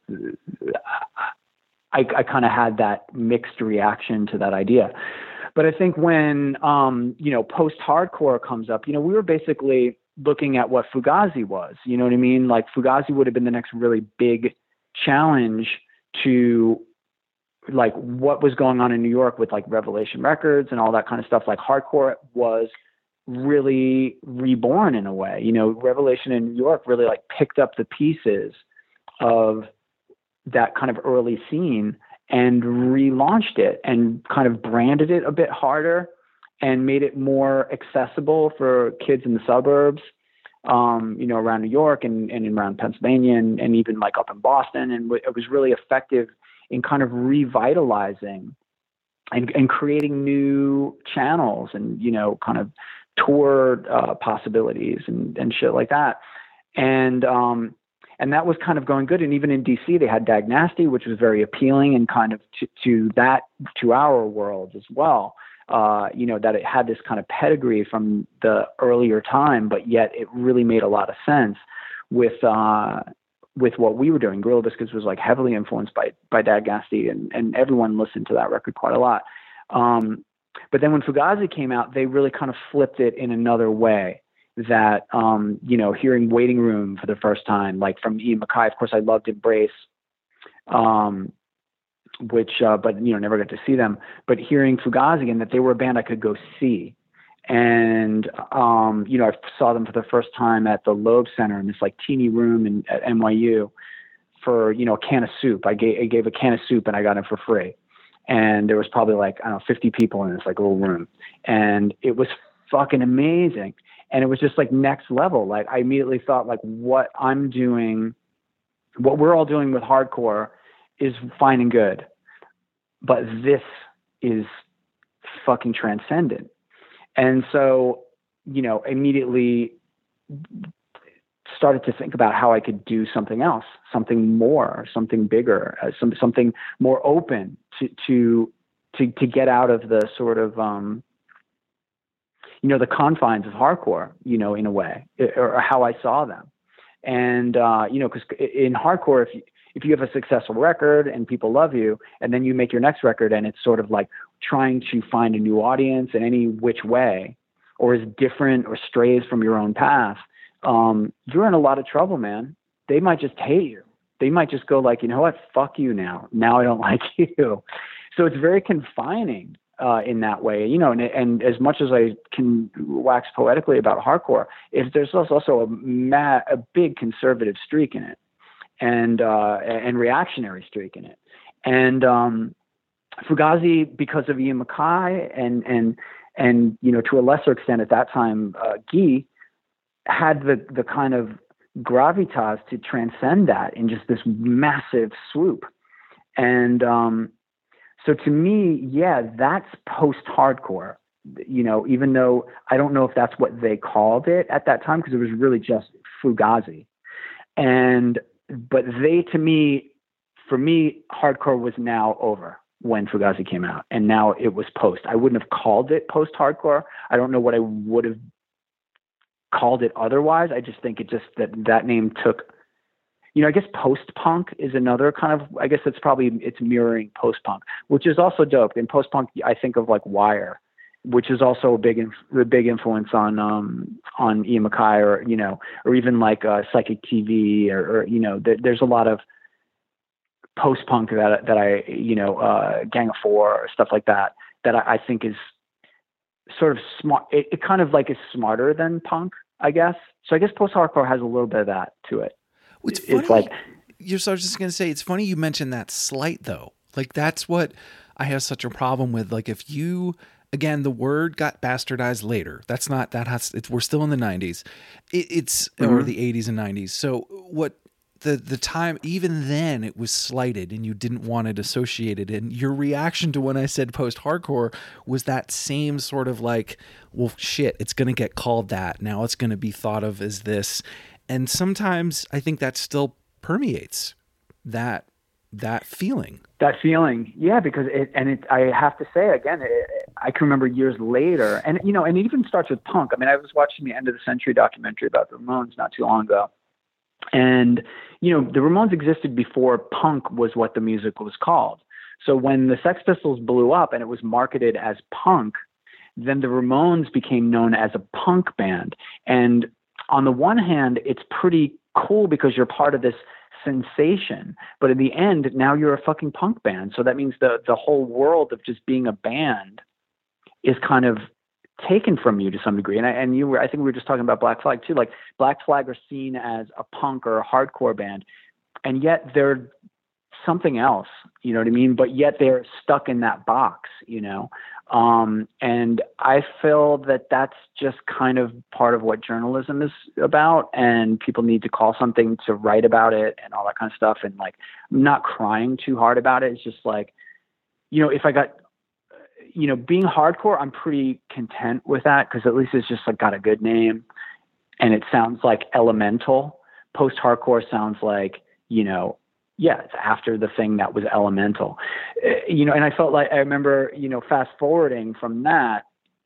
I, I kind of had that mixed reaction to that idea. But I think when, um, you know, post-hardcore comes up, you know, we were basically looking at what Fugazi was, you know what I mean? Like Fugazi would have been the next really big challenge to like what was going on in New York with like Revelation Records and all that kind of stuff. Like hardcore was really reborn in a way, you know, Revelation in New York really like picked up the pieces of that kind of early scene and relaunched it and kind of branded it a bit harder and made it more accessible for kids in the suburbs, um, you know, around New York and, and around Pennsylvania and, and even like up in Boston. And w- it was really effective in kind of revitalizing and, and creating new channels and, you know, kind of tour uh, possibilities and, and shit like that. And, um, and that was kind of going good. And even in D C they had Dag Nasty, which was very appealing and kind of to, to that, to our world as well. Uh, you know, that it had this kind of pedigree from the earlier time, but yet it really made a lot of sense with, uh, with what we were doing. Gorilla Biscuits was like heavily influenced by, by Dag Nasty and, and everyone listened to that record quite a lot. Um, but then when Fugazi came out, they really kind of flipped it in another way. that, um, you know, hearing Waiting Room for the first time, like from Ian MacKaye. Of course, I loved Embrace, um, which, uh, but, you know, never got to see them. But hearing Fugazi, and that they were a band I could go see. And, um, you know, I saw them for the first time at the Loeb Center in this like teeny room in, at N Y U for, you know, a can of soup. I gave, I gave a can of soup and I got it for free. And there was probably like, I don't know, fifty people in this like little room. And it was fucking amazing. And it was just like next level. Like I immediately thought like what I'm doing, what we're all doing with hardcore is fine and good. But this is fucking transcendent. And so, you know, immediately started to think about how I could do something else, something more, something bigger, uh, some, something more open to, to, to, to get out of the sort of, um, you know, the confines of hardcore, you know, in a way, or, or how I saw them. And, uh, you know, cause in hardcore, if you, if you have a successful record and people love you, and then you make your next record and it's sort of like trying to find a new audience in any which way, or is different or strays from your own path, um, you're in a lot of trouble, man. They might just hate you. They might just go like, you know what, fuck you now. Now I don't like you. So it's very confining uh, in that way, you know, and, and as much as I can wax poetically about hardcore, if there's also a, ma- a big conservative streak in it. And, uh, and reactionary streak in it. And, um, Fugazi, because of Ian MacKaye and, and, and, you know, to a lesser extent at that time, uh, Guy had the, the kind of gravitas to transcend that in just this massive swoop. And, um, so to me, yeah, that's post-hardcore, you know, even though I don't know if that's what they called it at that time, because it was really just Fugazi. And, but they, to me, for me, hardcore was now over when Fugazi came out, and now it was post. I wouldn't have called it post-hardcore. I don't know what I would have called it otherwise. I just think it just, that that name took, you know, I guess post-punk is another kind of, I guess it's probably, it's mirroring post-punk, which is also dope. In post-punk, I think of like Wire, which is also a big, a big influence on, um, on Ian MacKaye, or, you know, or even like, uh, Psychic T V, or, or you know, there, there's a lot of post-punk that, that I, you know, uh, Gang of Four or stuff like that, that I, I think is sort of smart. It, it kind of like is smarter than punk, I guess. So I guess post-hardcore has a little bit of that to it. It's, it's funny. like, You're, so I was just going to say, it's funny you mentioned that slight though. Like that's what I have such a problem with. Like if you, again, the word got bastardized later. That's not, that has, it's, we're still in the nineties. It, it's, mm-hmm. or the eighties and nineties. So what the, the time, even then it was slighted and you didn't want it associated. And your reaction to when I said post-hardcore was that same sort of like, well, shit, it's going to get called that. Now it's going to be thought of as this. And sometimes I think that still permeates that, that feeling. That feeling. Yeah. Because it, and it, I have to say again, it, I can remember years later, and, you know, and it even starts with punk. I mean, I was watching the End of the Century documentary about the Ramones not too long ago. And, you know, the Ramones existed before punk was what the music was called. So when the Sex Pistols blew up and it was marketed as punk, then the Ramones became known as a punk band. And on the one hand, it's pretty cool because you're part of this sensation, but in the end, now you're a fucking punk band. So that means the the whole world of just being a band is kind of taken from you to some degree. And I, and you were, I think we were just talking about Black Flag too. Like Black Flag are seen as a punk or a hardcore band, and yet they're something else, you know what I mean? But yet they're stuck in that box, you know? Um, and I feel that that's just kind of part of what journalism is about, and people need to call something to write about it and all that kind of stuff. And like, I'm not crying too hard about it. It's just like, you know, if I got, you know, being hardcore, I'm pretty content with that, because at least it's just like got a good name and it sounds like elemental. Post-hardcore sounds like, you know, yeah, it's after the thing that was elemental, uh, you know. And I felt like, I remember, you know, fast forwarding from that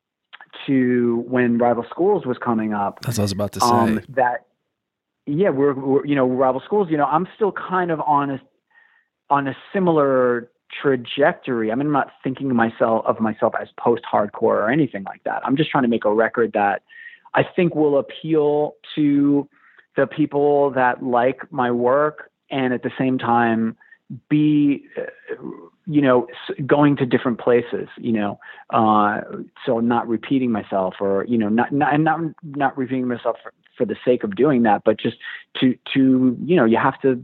to when Rival Schools was coming up. That's what I was about to say. Um, that, yeah, we're, we're, you know, Rival Schools, you know, I'm still kind of on a, on a similar trajectory. I mean, I'm not thinking of myself of myself as post-hardcore or anything like that. I'm just trying to make a record that I think will appeal to the people that like my work, and at the same time be, you know, going to different places, you know, uh, so not repeating myself, or, you know, not, not, and not, not repeating myself for, for the sake of doing that, but just to, to, you know, you have to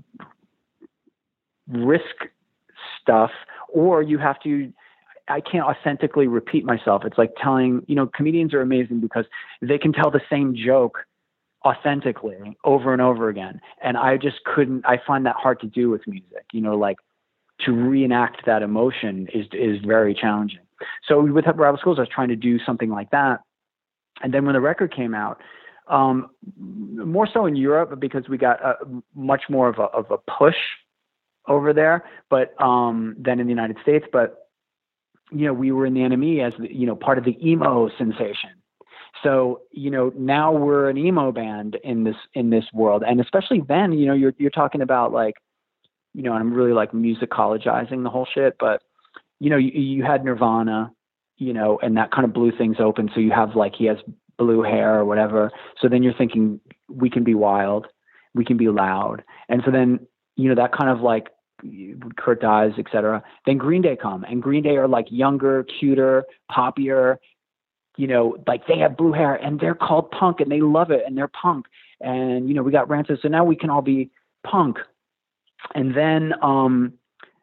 risk stuff, or you have to, I can't authentically repeat myself. It's like telling, you know, comedians are amazing because they can tell the same joke authentically over and over again. And I just couldn't, I find that hard to do with music, you know, like to reenact that emotion is, is very challenging. So with Rival Schools, I was trying to do something like that. And then when the record came out, um, more so in Europe, because we got a, much more of a, of a push over there, but, um, than in the United States. But, you know, we were in the N M E as, you know, part of the emo sensation. So, you know, now we're an emo band in this, in this world. And especially then, you know, you're, you're talking about like, you know, and I'm really like musicologizing the whole shit, but you know, you, you had Nirvana, you know, and that kind of blew things open. So you have like, he has blue hair or whatever. So then you're thinking we can be wild, we can be loud. And so then, you know, that kind of like Kurt dies, et cetera. Then Green Day come, and Green Day are like younger, cuter, poppier, you know, like they have blue hair and they're called punk and they love it and they're punk. And, you know, we got Rancid. So now we can all be punk. And then, um,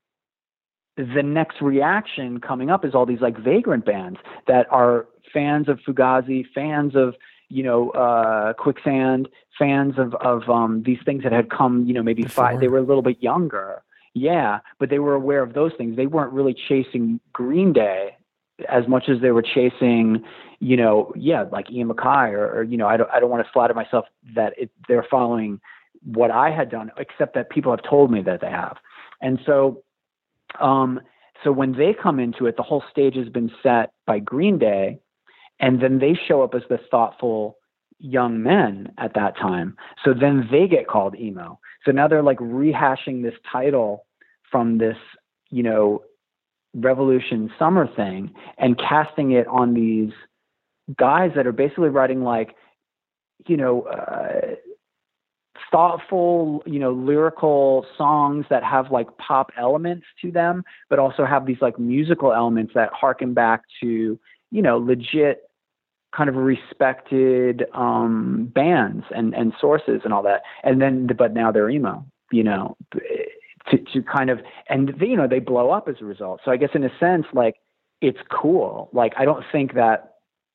the next reaction coming up is all these like vagrant bands that are fans of Fugazi, fans of, you know, uh, Quicksand, fans of, of, um, these things that had come, you know, maybe Before. five, they were a little bit younger. Yeah. But they were aware of those things. They weren't really chasing Green Day as much as they were chasing, you know, yeah, like Ian MacKaye or, or, you know, I don't, I don't want to flatter myself that it, they're following what I had done, except that people have told me that they have. And so, um, so when they come into it, the whole stage has been set by Green Day, and then they show up as the thoughtful young men at that time. So then they get called emo. So now they're like rehashing this title from this, you know, Revolution Summer thing and casting it on these guys that are basically writing like, you know, uh, thoughtful, you know, lyrical songs that have like pop elements to them, but also have these like musical elements that harken back to, you know, legit kind of respected um, bands and, and sources and all that. And then, but now they're emo, you know, to, to kind of, and they, you know, they blow up as a result. So I guess in a sense, like it's cool. Like, I don't think that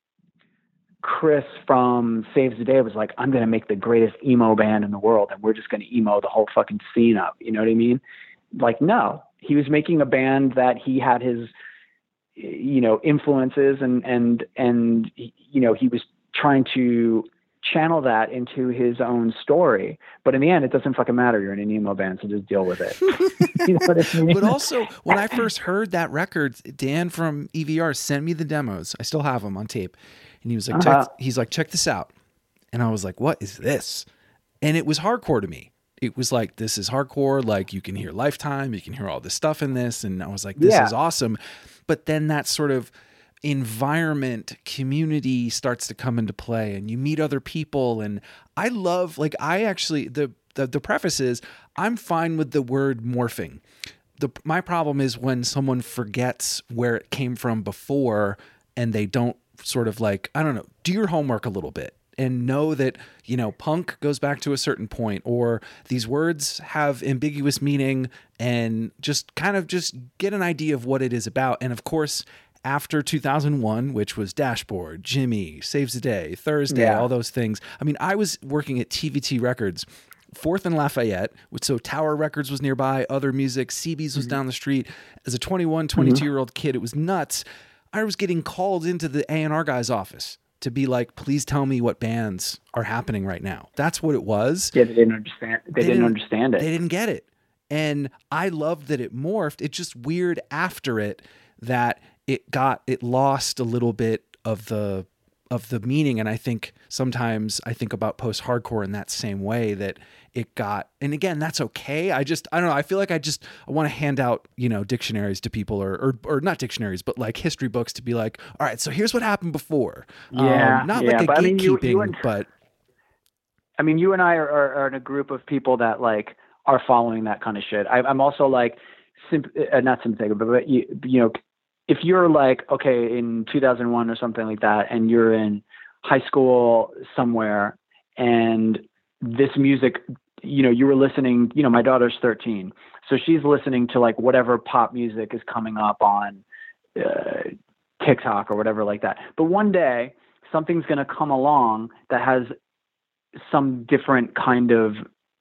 Chris from Saves the Day was like, I'm going to make the greatest emo band in the world and we're just going to emo the whole fucking scene up. You know what I mean? Like, no, he was making a band that he had his, you know, influences and, and, and, you know, he was trying to channel that into his own story. But in the end, it doesn't fucking matter. You're in an emo band, so just deal with it. You know what I mean? But also, when I first heard that record, Dan from E V R sent me the demos. I still have them on tape. And he was like, uh-huh. check, he's like, check this out. And I was like, what is this? And it was hardcore to me. It was like, this is hardcore. Like, you can hear Lifetime, you can hear all this stuff in this. And I was like, this yeah. is awesome. But then that sort of environment, community starts to come into play, and you meet other people. And I love, like, I actually, the, the, the preface is, I'm fine with the word morphing. The, my problem is when someone forgets where it came from before and they don't sort of like, I don't know, do your homework a little bit and know that, you know, punk goes back to a certain point, or these words have ambiguous meaning, and just kind of just get an idea of what it is about. And of course, after two thousand one, which was Dashboard, Jimmy, Saves the Day, Thursday, yeah. all those things. I mean, I was working at T V T Records, fourth and Lafayette, which, so Tower Records was nearby, Other Music, C B's was mm-hmm. down the street. As a twenty-one, twenty-two year old kid, it was nuts. I was getting called into the A and R guy's office to be like, please tell me what bands are happening right now. That's what it was. Yeah, they didn't understand. They, they didn't, didn't understand it. They didn't get it. And I loved that it morphed. It's just weird after it that it got, it lost a little bit of the of the meaning. And I think sometimes I think about post-hardcore in that same way, that it got, and again, that's okay. I just, I don't know. I feel like I just, I want to hand out, you know, dictionaries to people, or, or, or not dictionaries, but like history books, to be like, all right, so here's what happened before. Yeah. Um, not yeah, like a but gatekeeping, I mean, you, you and, but I mean, you and I are, are, are in a group of people that like are following that kind of shit. I, I'm also like, simp- uh, not sympathetic, but, but you, you know, if you're like, okay, in two thousand one or something like that, and you're in high school somewhere, and this music, you know, you were listening, you know, my daughter's thirteen, so she's listening to like whatever pop music is coming up on uh, TikTok or whatever like that. But one day something's going to come along that has some different kind of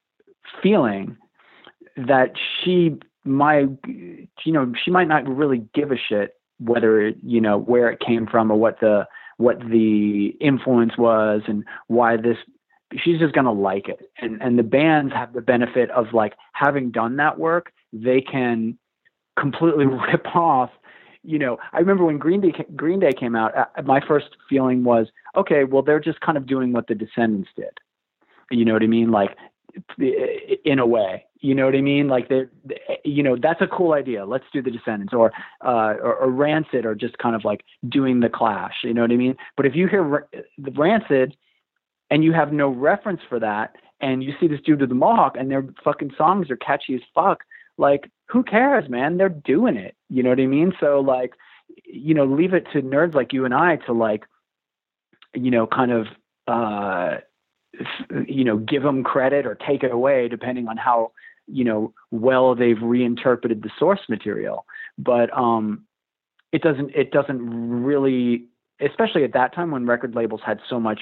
feeling that she might, you know, she might not really give a shit whether, you know, where it came from or what the, what the influence was and why this, she's just going to like it. And, and the bands have the benefit of like having done that work. They can completely rip off, you know, I remember when Green Day, Green Day came out, uh, my first feeling was, okay, well, they're just kind of doing what the Descendants did. You know what I mean? Like, in a way, you know what I mean? Like, they, you know, that's a cool idea. Let's do the Descendants, or, uh, or, or Rancid, or just kind of like doing the Clash. You know what I mean? But if you hear the Rancid and you have no reference for that, and you see this dude with the mohawk and their fucking songs are catchy as fuck, like, who cares, man? They're doing it. You know what I mean? So like, you know, leave it to nerds like you and I to like, you know, kind of, uh, you know, give them credit or take it away, depending on how, you know, well they've reinterpreted the source material. But um, it doesn't, it doesn't really, especially at that time when record labels had so much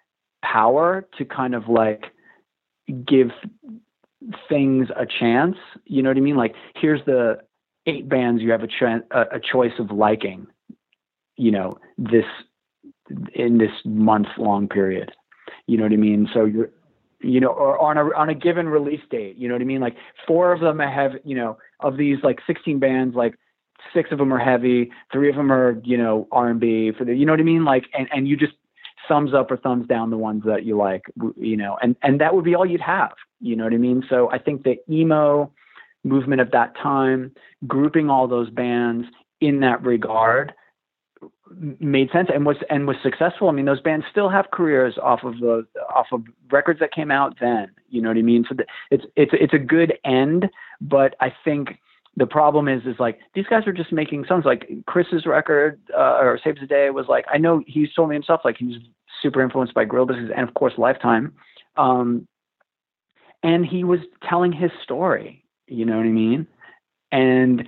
power to kind of like give things a chance. You know what I mean? Like, here's the eight bands you have a, tra- a, a choice of liking, you know, this, in this month long period. You know what I mean? So you're, you know, or on a, on a given release date, you know what I mean? Like, four of them have, you know, of these like sixteen bands, like six of them are heavy, three of them are, you know, R and B for the, you know what I mean? Like, and, and you just thumbs up or thumbs down the ones that you like, you know, and, and that would be all you'd have, you know what I mean? So I think the emo movement of that time, grouping all those bands in that regard, made sense and was and was successful. I mean, those bands still have careers off of the off of records that came out then. You know what I mean? So the, it's it's it's a good end, but I think the problem is is like these guys are just making songs. Like Chris's record uh, or Saves the Day was like, I know he's told me himself like he was super influenced by Gorilla Biscuits and of course Lifetime, um, and he was telling his story. You know what I mean? And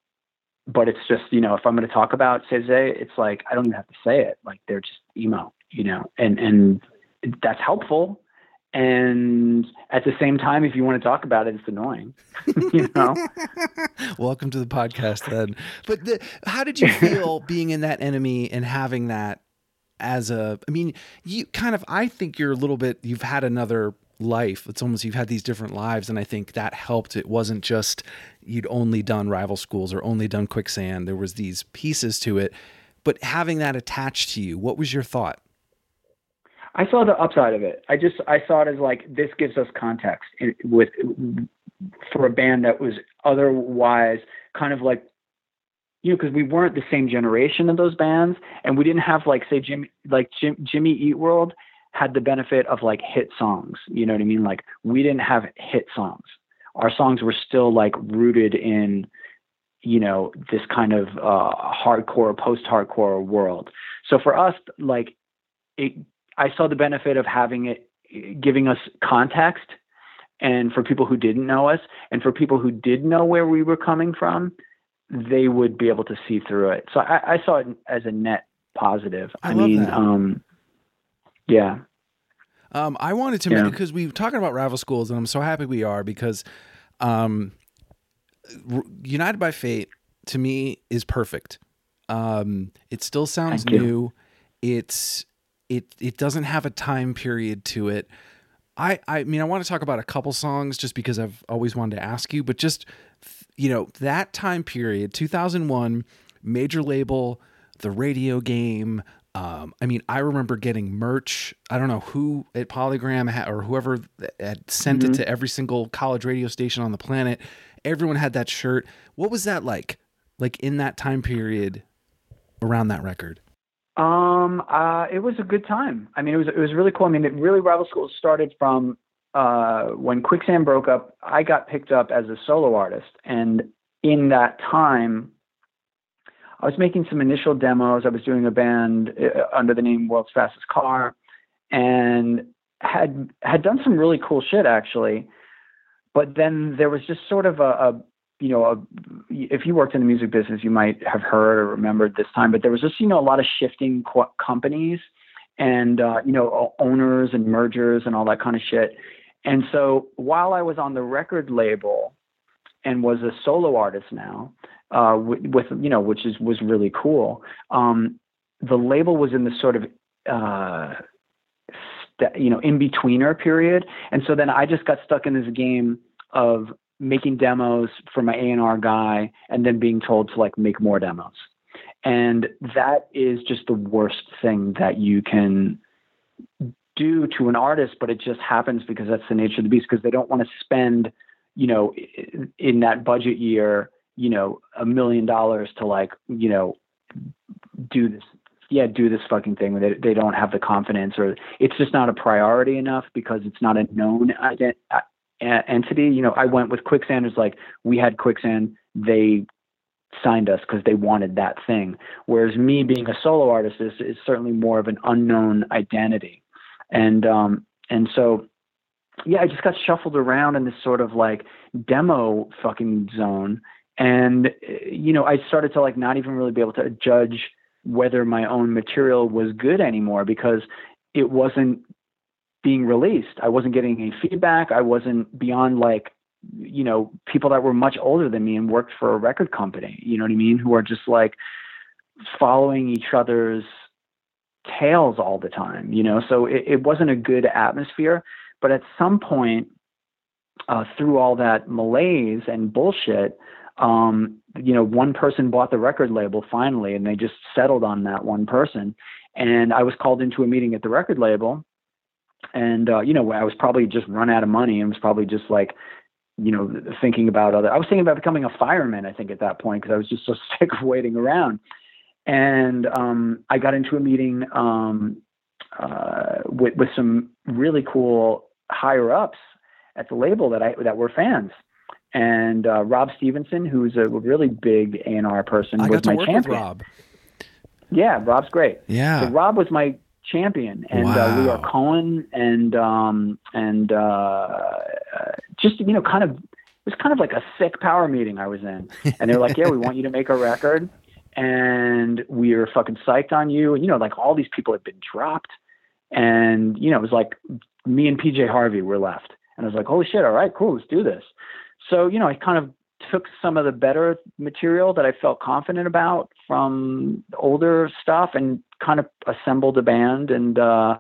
but it's just, you know, if I'm going to talk about Saves the Day, it's like, I don't even have to say it. Like, they're just emo, you know, and, and that's helpful. And at the same time, if you want to talk about it, it's annoying, you know? Welcome to the podcast then. But the, how did you feel being in that Enemy and having that as a, I mean, you kind of, I think you're a little bit, you've had another life. It's almost, you've had these different lives. And I think that helped. It wasn't just, you'd only done Rival Schools or only done Quicksand. There was these pieces to it, but having that attached to you, what was your thought? I saw the upside of it. I just, I saw it as like, this gives us context with, for a band that was otherwise kind of like, you know, cause we weren't the same generation of those bands, and we didn't have like, say Jimmy, like Jim, Jimmy Eat World had the benefit of like hit songs. You know what I mean? Like, we didn't have hit songs. Our songs were still like rooted in, you know, this kind of uh, hardcore, post-hardcore world. So for us, like, it, I saw the benefit of having it, giving us context, and for people who didn't know us, and for people who did know where we were coming from, they would be able to see through it. So I, I saw it as a net positive. I, I love mean, that. um, yeah. Um, I wanted to yeah. mention, because we were talking about Rival Schools, and I'm so happy we are, because um, United by Fate to me is perfect. Um, it still sounds Thank new. you. It's it it doesn't have a time period to it. I I mean, I want to talk about a couple songs just because I've always wanted to ask you, but just, you know, that time period, two thousand one, major label, the radio game, Um, I mean, I remember getting merch. I don't know who at Polygram had, or whoever had sent Mm-hmm. it to every single college radio station on the planet. Everyone had that shirt. What was that like? Like in that time period around that record? Um, uh, it was a good time. I mean, it was it was really cool. I mean, it really Rival Schools started from uh, when Quicksand broke up. I got picked up as a solo artist, and in that time, I was making some initial demos. I was doing a band uh, under the name World's Fastest Car, and had had done some really cool shit actually. But then there was just sort of a, a you know, a, if you worked in the music business, you might have heard or remembered this time, but there was just, you know, a lot of shifting qu- companies and, uh, you know, owners and mergers and all that kind of shit. And so while I was on the record label and was a solo artist now, uh, with, with, you know, which is, was really cool. Um, the label was in this sort of, uh, st- you know, in-betweener period. And so then I just got stuck in this game of making demos for my A and R guy and then being told to like make more demos. And that is just the worst thing that you can do to an artist, but it just happens because that's the nature of the beast, because they don't want to spend, you know, in that budget year, you know, a million dollars to like, you know, do this. Yeah, do this fucking thing. They, they don't have the confidence, or it's just not a priority enough because it's not a known ident- entity. You know, I went with Quicksand. It's like we had Quicksand, they signed us because they wanted that thing. Whereas me being a solo artist is, is certainly more of an unknown identity. And um, and so, yeah, I just got shuffled around in this sort of like demo fucking zone. And, you know, I started to like not even really be able to judge whether my own material was good anymore because it wasn't being released. I wasn't getting any feedback. I wasn't beyond like, you know, people that were much older than me and worked for a record company, you know what I mean? Who are just like following each other's tails all the time, you know? So it, it wasn't a good atmosphere, but at some point uh, through all that malaise and bullshit, um, you know, one person bought the record label finally, and they just settled on that one person. And I was called into a meeting at the record label. And, uh, you know, I was probably just run out of money and was probably just like, you know, thinking about other, I was thinking about becoming a fireman, I think at that point, because I was just so sick of waiting around. And um, I got into a meeting um, uh, with, with some really cool higher ups at the label that I, that were fans. And uh, Rob Stevenson, who's a really big A and R person, I was got to my work champion. with Rob. Yeah, Rob's great. Yeah. So Rob was my champion, and Wow. uh, Leora Cohen, and um, and uh, just you know, kind of it was kind of like a sick power meeting I was in, and they're like, "Yeah, we want you to make a record, and we're fucking psyched on you." And you know, like all these people had been dropped, and you know, it was like me and P J Harvey were left, and I was like, "Holy shit! All right, cool, let's do this." So you know, I kind of took some of the better material that I felt confident about from older stuff and kind of assembled a band. And, uh,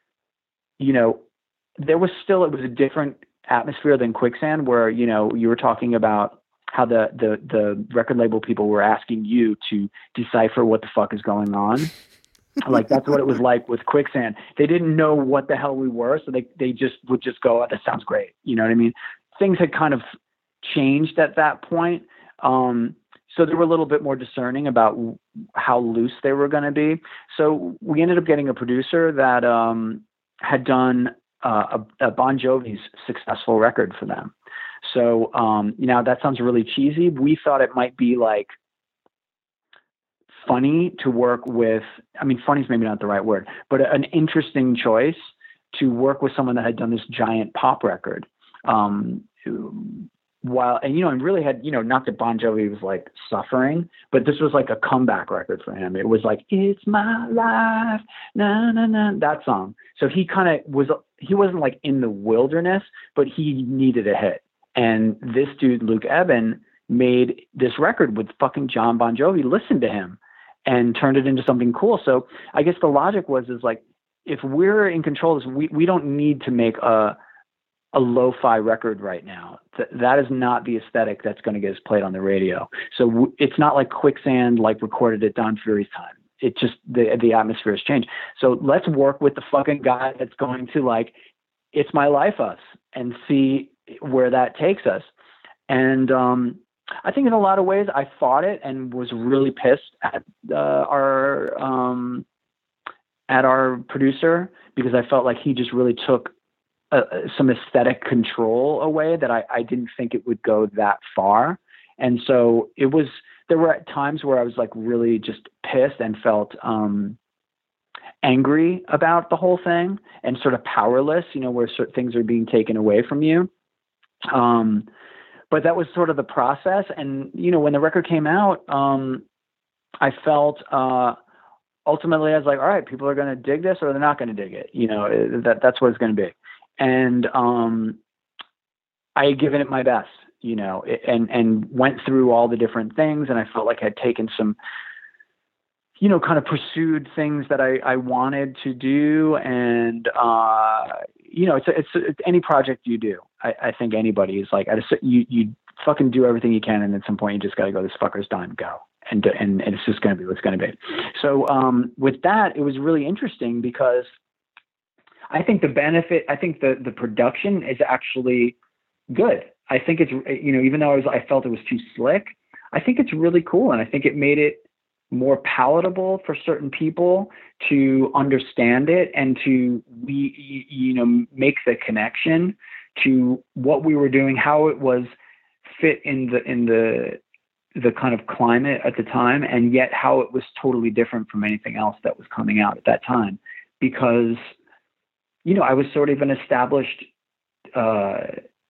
you know, there was still, it was a different atmosphere than Quicksand, where, you know, you were talking about how the, the, the record label people were asking you to decipher what the fuck is going on. Like, that's what it was like with Quicksand. They didn't know what the hell we were. So they, they just would just go, oh, that sounds great. You know what I mean? Things had kind of changed at that point. Um, so they were a little bit more discerning about w- how loose they were going to be. So we ended up getting a producer that um, had done uh, a, a Bon Jovi's successful record for them. So, um, you know, that sounds really cheesy. We thought it might be like funny to work with. I mean, funny is maybe not the right word, but an interesting choice to work with someone that had done this giant pop record. Um, While, and, you know, and really had, you know, not that Bon Jovi was like suffering, but this was like a comeback record for him. It was like, it's my life, na, na, na, that song. So he kind of was, he wasn't like in the wilderness, but he needed a hit. And this dude, Luke Eben, made this record with fucking John Bon Jovi, listened to him and turned it into something cool. So I guess the logic was, is like, if we're in control of this, we, we don't need to make a, a lo-fi record right now. Th- that is not the aesthetic that's going to get us played on the radio. So w- it's not like Quicksand, like recorded at Don Fury's time. it just, the, the atmosphere has changed. So let's work with the fucking guy that's going to like, It's My Life us and see where that takes us. And, um, I think in a lot of ways I fought it and was really pissed at uh, our, um, at our producer, because I felt like he just really took uh, some aesthetic control away that I, I didn't think it would go that far. And so it was, there were times where I was like really just pissed and felt, um, angry about the whole thing and sort of powerless, you know, where certain things are being taken away from you. Um, but that was sort of the process. And, you know, when the record came out, um, I felt, uh, ultimately I was like, all right, people are going to dig this or they're not going to dig it. You know, that that's what it's going to be. And, um, I had given it my best, you know, and, and went through all the different things. And I felt like I had taken some, you know, kind of pursued things that I, I wanted to do. And, uh, you know, it's, it's, it's any project you do. I, I think anybody is like, I just, you, you fucking do everything you can. And at some point you just got to go, this fucker's done, go. And, and, and it's just going to be what's going to be. So, um, with that, it was really interesting because I think the benefit, I think the, the production is actually good. I think it's, you know, even though I was, I felt it was too slick, I think it's really cool. And I think it made it more palatable for certain people to understand it and to we you know make the connection to what we were doing, how it was fit in the in the the kind of climate at the time, and yet how it was totally different from anything else that was coming out at that time, because you know I was sort of an established uh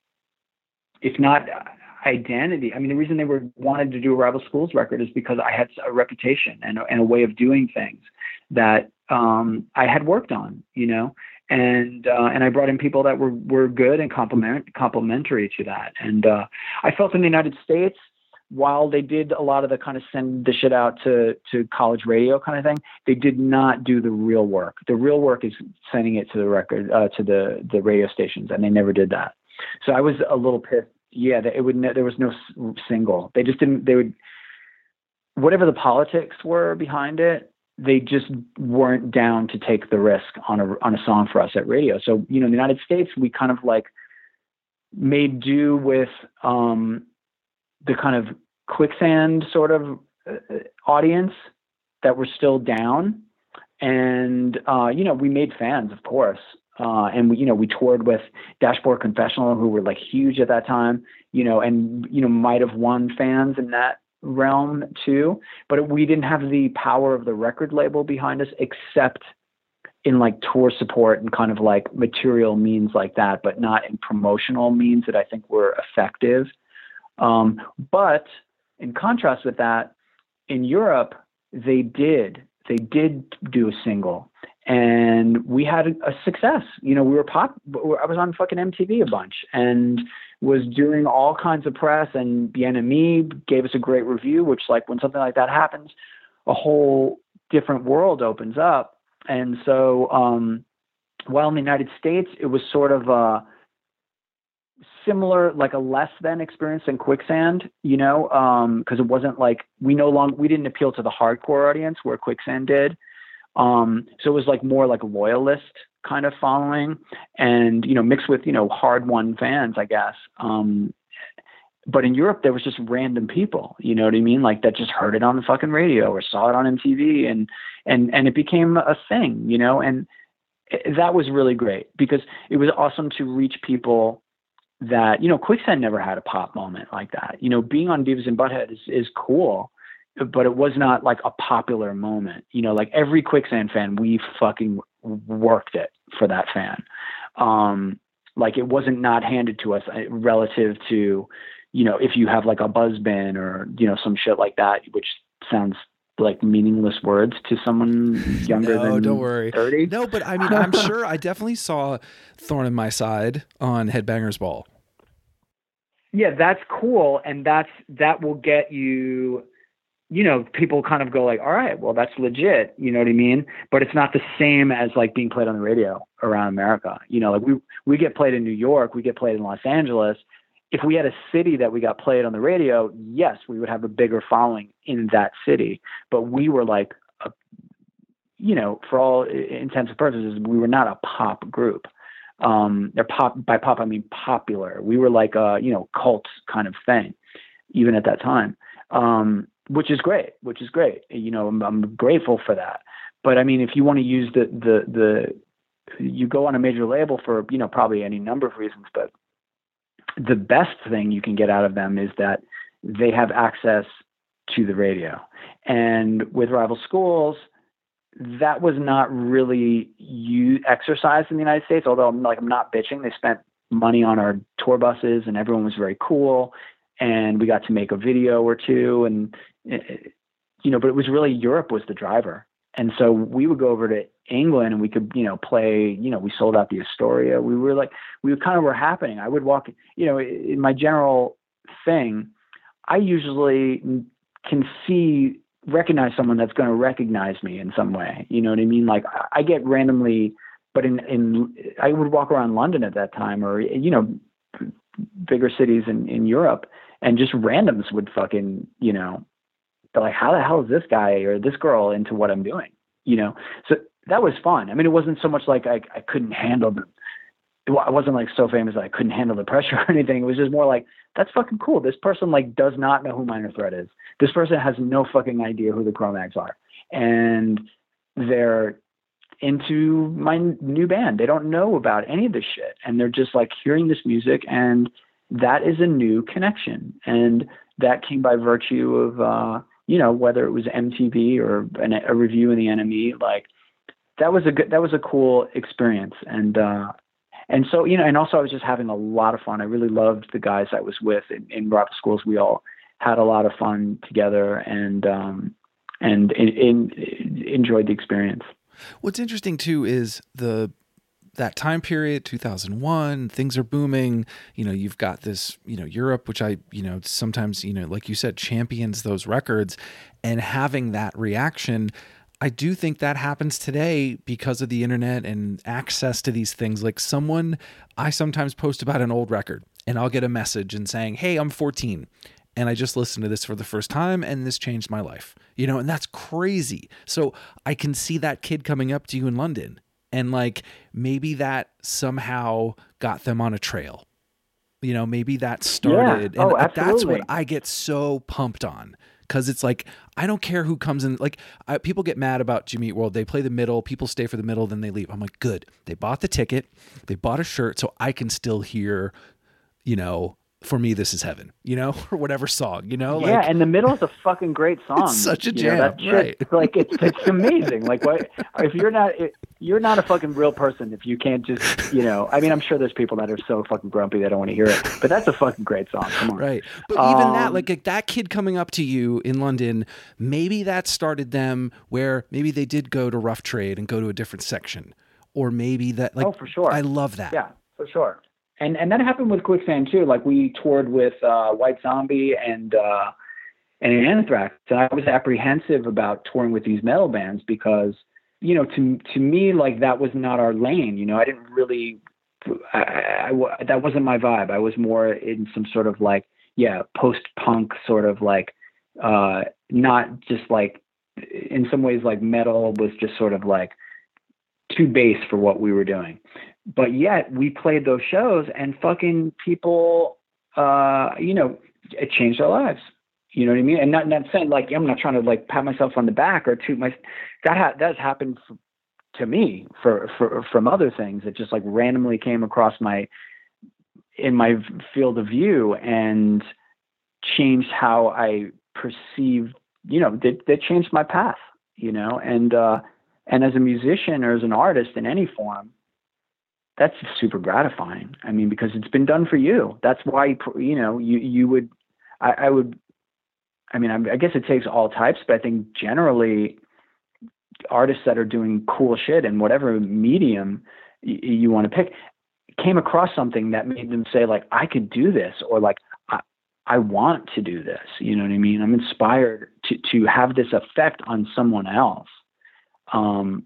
if not identity. I mean, the reason they were wanted to do a Rival Schools record is because I had a reputation and a, and a way of doing things that um, I had worked on, you know, and uh, and I brought in people that were were good and complement complementary to that. And uh, I felt in the United States, while they did a lot of the kind of send the shit out to to college radio kind of thing, they did not do the real work. The real work is sending it to the record uh, to the the radio stations, and they never did that. So I was a little pissed. Yeah, it would. There was no single. They just didn't. They would, whatever the politics were behind it, they just weren't down to take the risk on a on a song for us at radio. So you know, in the United States, we kind of like made do with um, the kind of Quicksand sort of uh, audience that were still down, and uh, you know, we made fans, of course. Uh, and we, you know, we toured with Dashboard Confessional, who were like huge at that time, you know, and, you know, might've won fans in that realm too, but we didn't have the power of the record label behind us, except in like tour support and kind of like material means like that, but not in promotional means that I think were effective. Um, but in contrast with that, in Europe, they did, they did do a single. And we had a, a success. You know, we were pop. I was on fucking M T V a bunch and was doing all kinds of press. And Bien Ami gave us a great review, which, like, when something like that happens, a whole different world opens up. And so, um, while in the United States, it was sort of a similar, like a less than experience than Quicksand. You know, because um, it wasn't like we no longer we didn't appeal to the hardcore audience where Quicksand did. Um, so it was like more like a loyalist kind of following and, you know, mixed with, you know, hard won fans, I guess. Um, but in Europe, there was just random people, you know what I mean? Like that just heard it on the fucking radio or saw it on M T V and, and, and it became a thing, you know, and it, that was really great because it was awesome to reach people that, you know, Quicksand never had a pop moment like that. You know, being on Beavis and Butthead is, is cool. But it was not like a popular moment, you know, like every Quicksand fan, we fucking worked it for that fan. Um, like it wasn't not handed to us relative to, you know, if you have like a buzz bin or, you know, some shit like that, which sounds like meaningless words to someone younger no, than don't worry. thirty. No, but I mean, I'm sure I definitely saw Thorn in My Side on Headbangers Ball. Yeah, that's cool. And that's, that will get you, you know, people kind of go like, all right, well, that's legit. You know what I mean? But it's not the same as like being played on the radio around America. You know, like we, we get played in New York, we get played in Los Angeles. If we had a city that we got played on the radio, yes, we would have a bigger following in that city. But we were like a you know, for all intents and purposes, we were not a pop group. Um, they're pop by pop, I mean popular. We were like a, you know, cult kind of thing, even at that time. Um, which is great, which is great. You know, I'm, I'm grateful for that. But I mean, if you want to use the, the, the, you go on a major label for, you know, probably any number of reasons, but the best thing you can get out of them is that they have access to the radio. And with Rival Schools, that was not really you exercised in the United States, although I'm like, I'm not bitching. They spent money on our tour buses and everyone was very cool. And we got to make a video or two and, you know, but it was really Europe was the driver. And so we would go over to England and we could, you know, play, you know, we sold out the Astoria. We were like, we kind of were happening. I would walk, you know, in my general thing, I usually can see, recognize someone that's going to recognize me in some way. You know what I mean? Like I get randomly, but in, in, I would walk around London at that time or, you know, bigger cities in, in Europe and just randoms would fucking, you know, they're like, how the hell is this guy or this girl into what I'm doing? You know? So that was fun. I mean, it wasn't so much like I, I couldn't handle them. I wasn't like so famous that I couldn't handle the pressure or anything. It was just more like, that's fucking cool. This person like does not know who Minor Threat is. This person has no fucking idea who the Cro-Mags are. And they're into my new band. They don't know about any of this shit. And they're just like hearing this music. And that is a new connection. And that came by virtue of, uh, you know, whether it was M T V or an, a review in the N M E, like that was a good, that was a cool experience. And, uh, And so, you know, and also I was just having a lot of fun. I really loved the guys I was with in, in Rival Schools. We all had a lot of fun together and, um, and in, in, enjoyed the experience. What's interesting too is the, that time period, two thousand one, things are booming. You know, you've got this, you know, Europe, which I, you know, sometimes, you know, like you said, champions those records, and having that reaction. I do think that happens today because of the internet and access to these things. Like someone, I sometimes post about an old record and I'll get a message and saying, hey, I'm fourteen and I just listened to this for the first time and this changed my life, you know, and that's crazy. So I can see that kid coming up to you in London and like, maybe that somehow got them on a trail, you know, maybe that started. Yeah. Oh, and absolutely. That's what I get so pumped on. Cause it's like, I don't care who comes in. Like I, people get mad about Jimmy Eat World. They play the middle, people stay for the middle, then they leave. I'm like, good. They bought the ticket. They bought a shirt. So I can still hear, you know, For Me, This Is Heaven, you know, or whatever song, you know? Yeah. Like, and the middle is a fucking great song. It's such a you jam. know, that shit, right. It's like, it's, it's amazing. Like what, if you're not, if, you're not a fucking real person if you can't just, you know, I mean, I'm sure there's people that are so fucking grumpy they don't want to hear it, but that's a fucking great song. Come on. Right. But even um, that, like, like that kid coming up to you in London, maybe that started them where maybe they did go to Rough Trade and go to a different section, or maybe that, like, oh, for sure. I love that. Yeah, for sure. And and that happened with Quicksand too. Like we toured with uh, White Zombie and uh, and Anthrax. And I was apprehensive about touring with these metal bands because, you know, to to me, like that was not our lane. You know, I didn't really, I, I, I, that wasn't my vibe. I was more in some sort of like, yeah, post-punk sort of like, uh, not just like, in some ways like metal was just sort of like too bass for what we were doing. But yet we played those shows and fucking people, uh, you know, it changed our lives. You know what I mean? And not, not saying like, I'm not trying to like pat myself on the back or toot my, that ha- that's happened f- to me for, for, from other things that just like randomly came across my, in my field of view and changed how I perceived, you know, that, that changed my path, you know, and, uh, and as a musician or as an artist in any form, that's super gratifying. I mean, because it's been done for you. That's why, you know, you, you would, I, I would, I mean, I guess it takes all types, but I think generally artists that are doing cool shit in whatever medium y- you want to pick came across something that made them say like, I could do this, or like, I, I want to do this. You know what I mean? I'm inspired to, to have this effect on someone else. Um,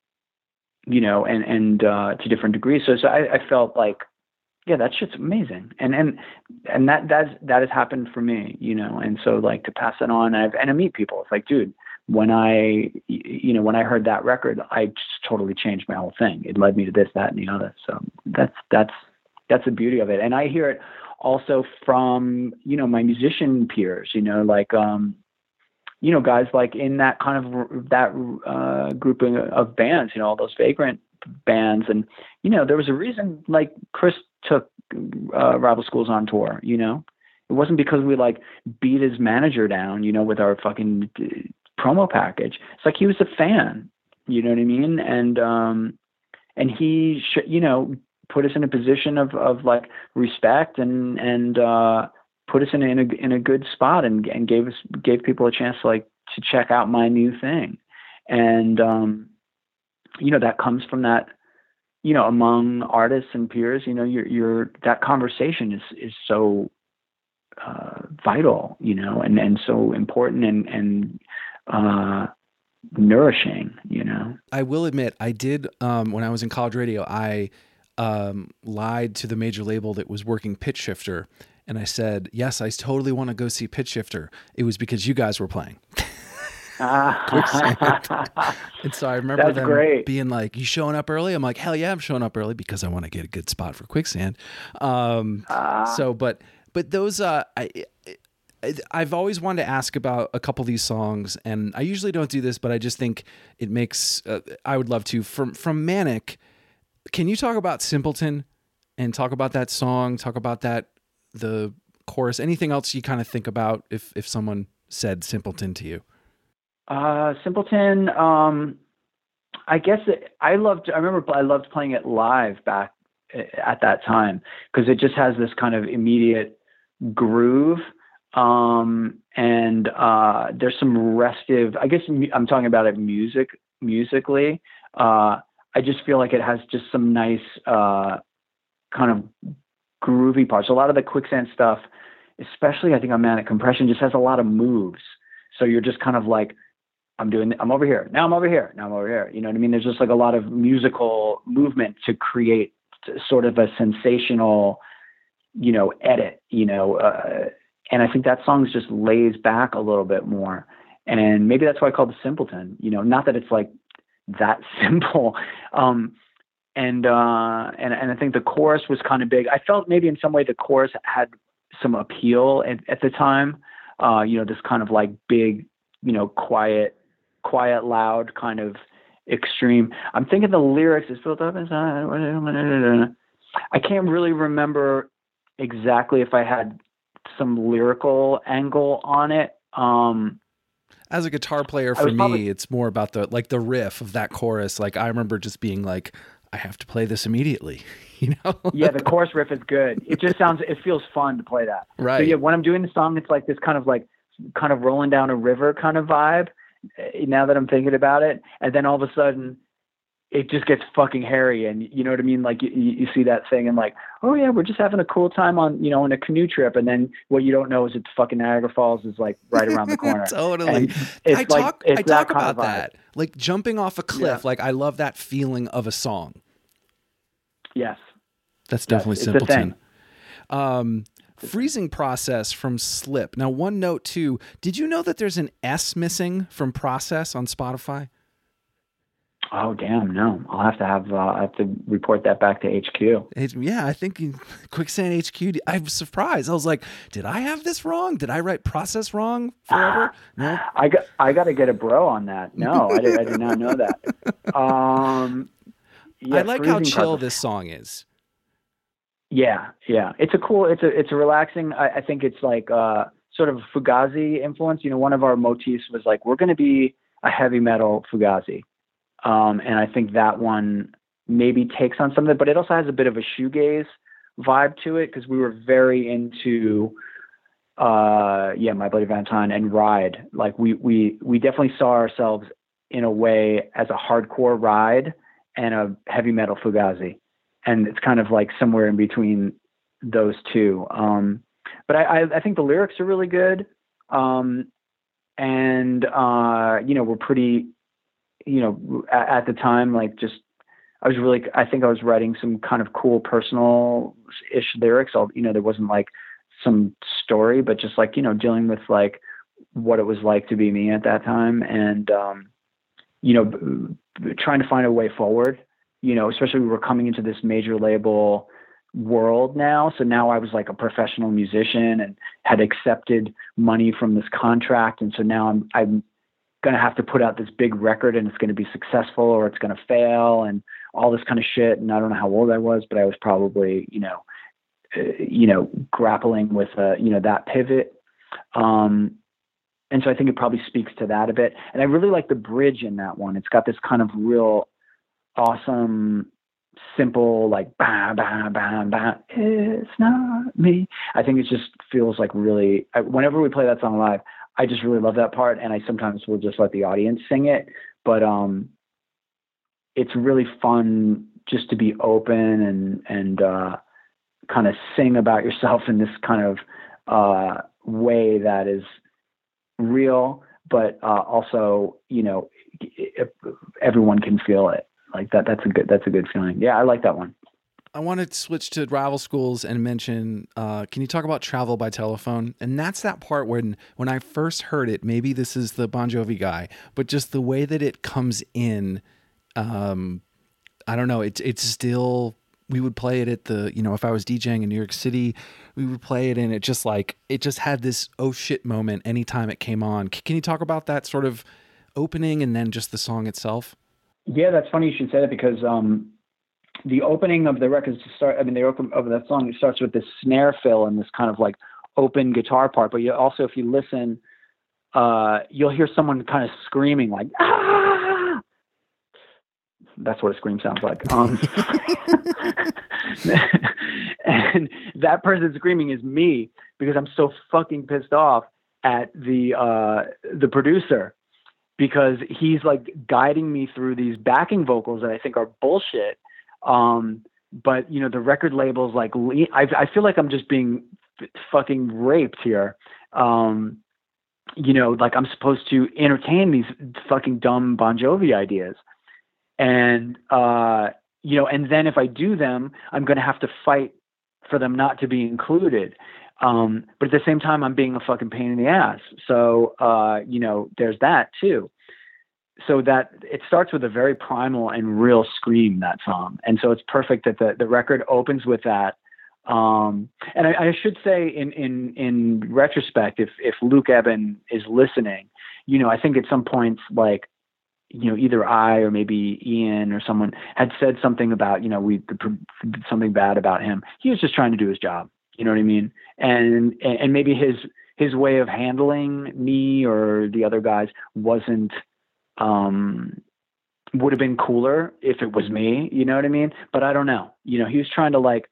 you know, and, and, uh, to different degrees. So, so I, I felt like, yeah, that shit's amazing. And, and, and that, that's, that has happened for me, you know? And so like to pass it on, I've, and I meet people, it's like, dude, when I, you know, when I heard that record, I just totally changed my whole thing. It led me to this, that, and the other. So that's, that's, that's the beauty of it. And I hear it also from, you know, my musician peers, you know, like, um, you know, guys like in that kind of, that uh, grouping of bands, you know, all those Vagrant bands. And, you know, there was a reason like Chris took uh, Rival Schools on tour, you know, it wasn't because we like beat his manager down, you know, with our fucking promo package. It's like he was a fan, you know what I mean? And um and he sh- you know put us in a position of of like respect and and uh put us in a, in a in a good spot and and gave us gave people a chance to like to check out my new thing. And um you know that comes from that, you know, among artists and peers, you know, you're you're that conversation is is so uh vital, you know, and and so important and and uh nourishing, you know. I will admit I did um when I was in college radio, I um lied to the major label that was working Pitch Shifter, and I said, yes, I totally want to go see Pitch Shifter. It was because you guys were playing. Ah. And so I remember That's them great. being like, you showing up early? I'm like, hell yeah, I'm showing up early because I want to get a good spot for Quicksand. Um Ah. so but but those uh I I've always wanted to ask about a couple of these songs, and I usually don't do this, but I just think it makes, uh, I would love to. From from Manic, can you talk about Simpleton and talk about that song, talk about that, the chorus, anything else you kind of think about if, if someone said Simpleton to you? Uh, Simpleton, um, I guess it, I loved, I remember I loved playing it live back at that time because it just has this kind of immediate groove. Um, and, uh, there's some restive, I guess I'm talking about it music, musically. Uh, I just feel like it has just some nice, uh, kind of groovy parts. A lot of the Quicksand stuff, especially I think on Manic Compression, just has a lot of moves. So you're just kind of like, I'm doing, I'm over here. Now I'm over here. Now I'm over here. You know what I mean? There's just like a lot of musical movement to create sort of a sensational, you know, edit, you know, uh, and I think that song just lays back a little bit more. And maybe that's why I called it Simpleton, you know, not that it's like that simple. Um, and, uh, and, and I think the chorus was kind of big. I felt maybe in some way the chorus had some appeal at, at the time. Uh, you know, this kind of like big, you know, quiet, quiet, loud kind of extreme. I'm thinking the lyrics is built up inside. I can't really remember exactly if I had some lyrical angle on it. Um, As a guitar player, for me, probably, it's more about the, like the riff of that chorus. Like I remember just being like, I have to play this immediately, you know? Yeah. The chorus riff is good. It just sounds, it feels fun to play that. Right. So yeah, when I'm doing the song, it's like this kind of like, kind of rolling down a river kind of vibe. Now that I'm thinking about it. And then all of a sudden it just gets fucking hairy. And you know what I mean? Like you, you see that thing and like, oh yeah, we're just having a cool time on, you know, on a canoe trip. And then what you don't know is it's fucking Niagara Falls is like right around the corner. Totally. It's I like, talk, it's I talk that about that. Like jumping off a cliff. Yeah. Like I love that feeling of a song. Yes. That's definitely yes, Simpleton. Um, Freezing Process from Slip. Now, one note too, did you know that there's an S missing from Process on Spotify? Oh, damn, no. I'll have to have, uh, I have to report that back to H Q. It, yeah, I think Quicksand H Q, I was surprised. I was like, did I have this wrong? Did I write Process wrong forever? No. I got, I got to get a bro on that. No, I did, I did not know that. Um, yeah, I like how chill Process. this song is. Yeah, yeah. It's a cool, it's a, it's a relaxing, I, I think it's like uh, sort of Fugazi influence. You know, one of our motifs was like, we're going to be a heavy metal Fugazi. Um, and I think that one maybe takes on some of it, but it also has a bit of a shoegaze vibe to it because we were very into, uh, yeah, My Bloody Valentine and Ride. Like we, we, we definitely saw ourselves in a way as a hardcore Ride and a heavy metal Fugazi. And it's kind of like somewhere in between those two. Um, but I, I, I think the lyrics are really good. Um, and, uh, you know, we're pretty, you know, at, at the time, like just, I was really, I think I was writing some kind of cool personal ish lyrics. All, you know, there wasn't like some story, but just like, you know, dealing with like what it was like to be me at that time. And, um, you know, b- b- trying to find a way forward, you know, especially we were coming into this major label world now. So now I was like a professional musician and had accepted money from this contract. And so now I'm, I'm going to have to put out this big record, and it's going to be successful or it's going to fail and all this kind of shit. And I don't know how old I was, but I was probably, you know, uh, you know, grappling with, uh, you know, that pivot. Um, and so I think it probably speaks to that a bit. And I really like the bridge in that one. It's got this kind of real awesome, simple, like, bah, bah, bah, bah, it's not me. I think it just feels like really, I, whenever we play that song live, I just really love that part. And I sometimes will just let the audience sing it, but, um, it's really fun just to be open and, and, uh, kind of sing about yourself in this kind of, uh, way that is real, but, uh, also, you know, everyone can feel it. Like that, that's a good, that's a good feeling. Yeah. I like that one. I wanted to switch to Rival Schools and mention, uh, can you talk about Travel by Telephone? And that's that part when, when I first heard it, maybe this is the Bon Jovi guy, but just the way that it comes in, um, I don't know, it's, it's still, we would play it at the, you know, if I was DJing in New York City, we would play it and it just like, it just had this, oh shit moment anytime it came on. C- can you talk about that sort of opening and then just the song itself? Yeah, that's funny you should say that because, um, the opening of the record start, I mean, the open of that song, it starts with this snare fill and this kind of like open guitar part. But you also, if you listen, uh, you'll hear someone kind of screaming like, ah, that's what a scream sounds like. Um, and that person screaming is me because I'm so fucking pissed off at the, uh, the producer because he's like guiding me through these backing vocals that I think are bullshit. Um, but you know, the record label's like, I, I feel like I'm just being f- fucking raped here. Um, you know, like I'm supposed to entertain these fucking dumb Bon Jovi ideas. And, uh, you know, and then if I do them, I'm going to have to fight for them not to be included. Um, but at the same time, I'm being a fucking pain in the ass. So, uh, you know, there's that too. So that it starts with a very primal and real scream, that song. And so it's perfect that the, the record opens with that. Um, and I, I should say in, in, in retrospect, if, if Luke Eben is listening, you know, I think at some points, like, you know, either I or maybe Ian or someone had said something about, you know, we did something bad about him. He was just trying to do his job. You know what I mean? And, and maybe his, his way of handling me or the other guys wasn't, um, would have been cooler if it was me, you know what I mean? But I don't know, you know, he was trying to like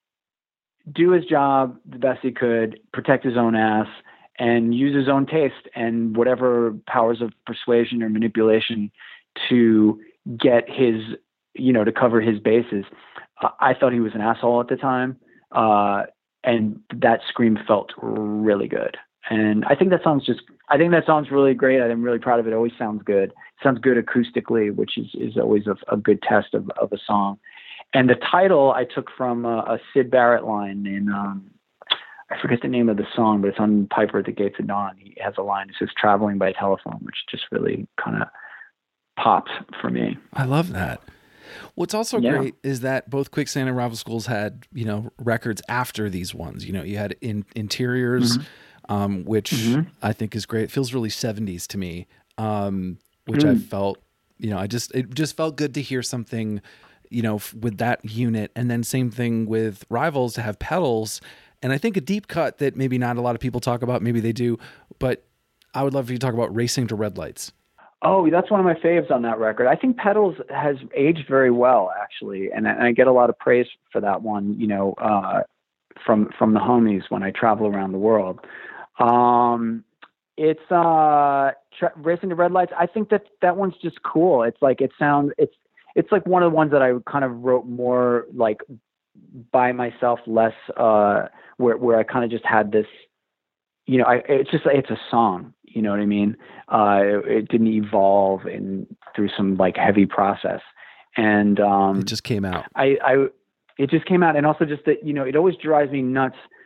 do his job the best he could, protect his own ass and use his own taste and whatever powers of persuasion or manipulation to get his, you know, to cover his bases. Uh, I thought he was an asshole at the time. Uh, and that scream felt really good. And I think that song's just, I think that song's really great. I'm really proud of it. It always sounds good. It sounds good acoustically, which is, is always a, a good test of, of a song. And the title I took from a, a Syd Barrett line in, um, I forget the name of the song, but it's on Piper at the Gates of Dawn. He has a line that says traveling by telephone, which just really kind of popped for me. I love that. What's also yeah. great is that both Quicksand and Rival Schools had, you know, records after these ones. You know, you had in, Interiors, mm-hmm. Um, which mm-hmm. I think is great. It feels really seventies to me, um, which mm. I felt, you know, I just, it just felt good to hear something, you know, f- with that unit. And then same thing with Rivals to have pedals. And I think a deep cut that maybe not a lot of people talk about, maybe they do, but I would love for you to talk about Racing to Red Lights. Oh, that's one of my faves on that record. I think Pedals has aged very well, actually. And I, and I get a lot of praise for that one, you know, uh, from, from the homies when I travel around the world. Um, it's, uh, tra- Racing to Red Lights. I think that that one's just cool. It's like, it sounds, it's, it's like one of the ones that I kind of wrote more like by myself, less, uh, where, where I kind of just had this, you know, I, it's just, it's a song, you know what I mean? Uh, it, it didn't evolve in through some like heavy process. And, um, it just came out. I, I, it just came out. And also just that, you know, it always drives me nuts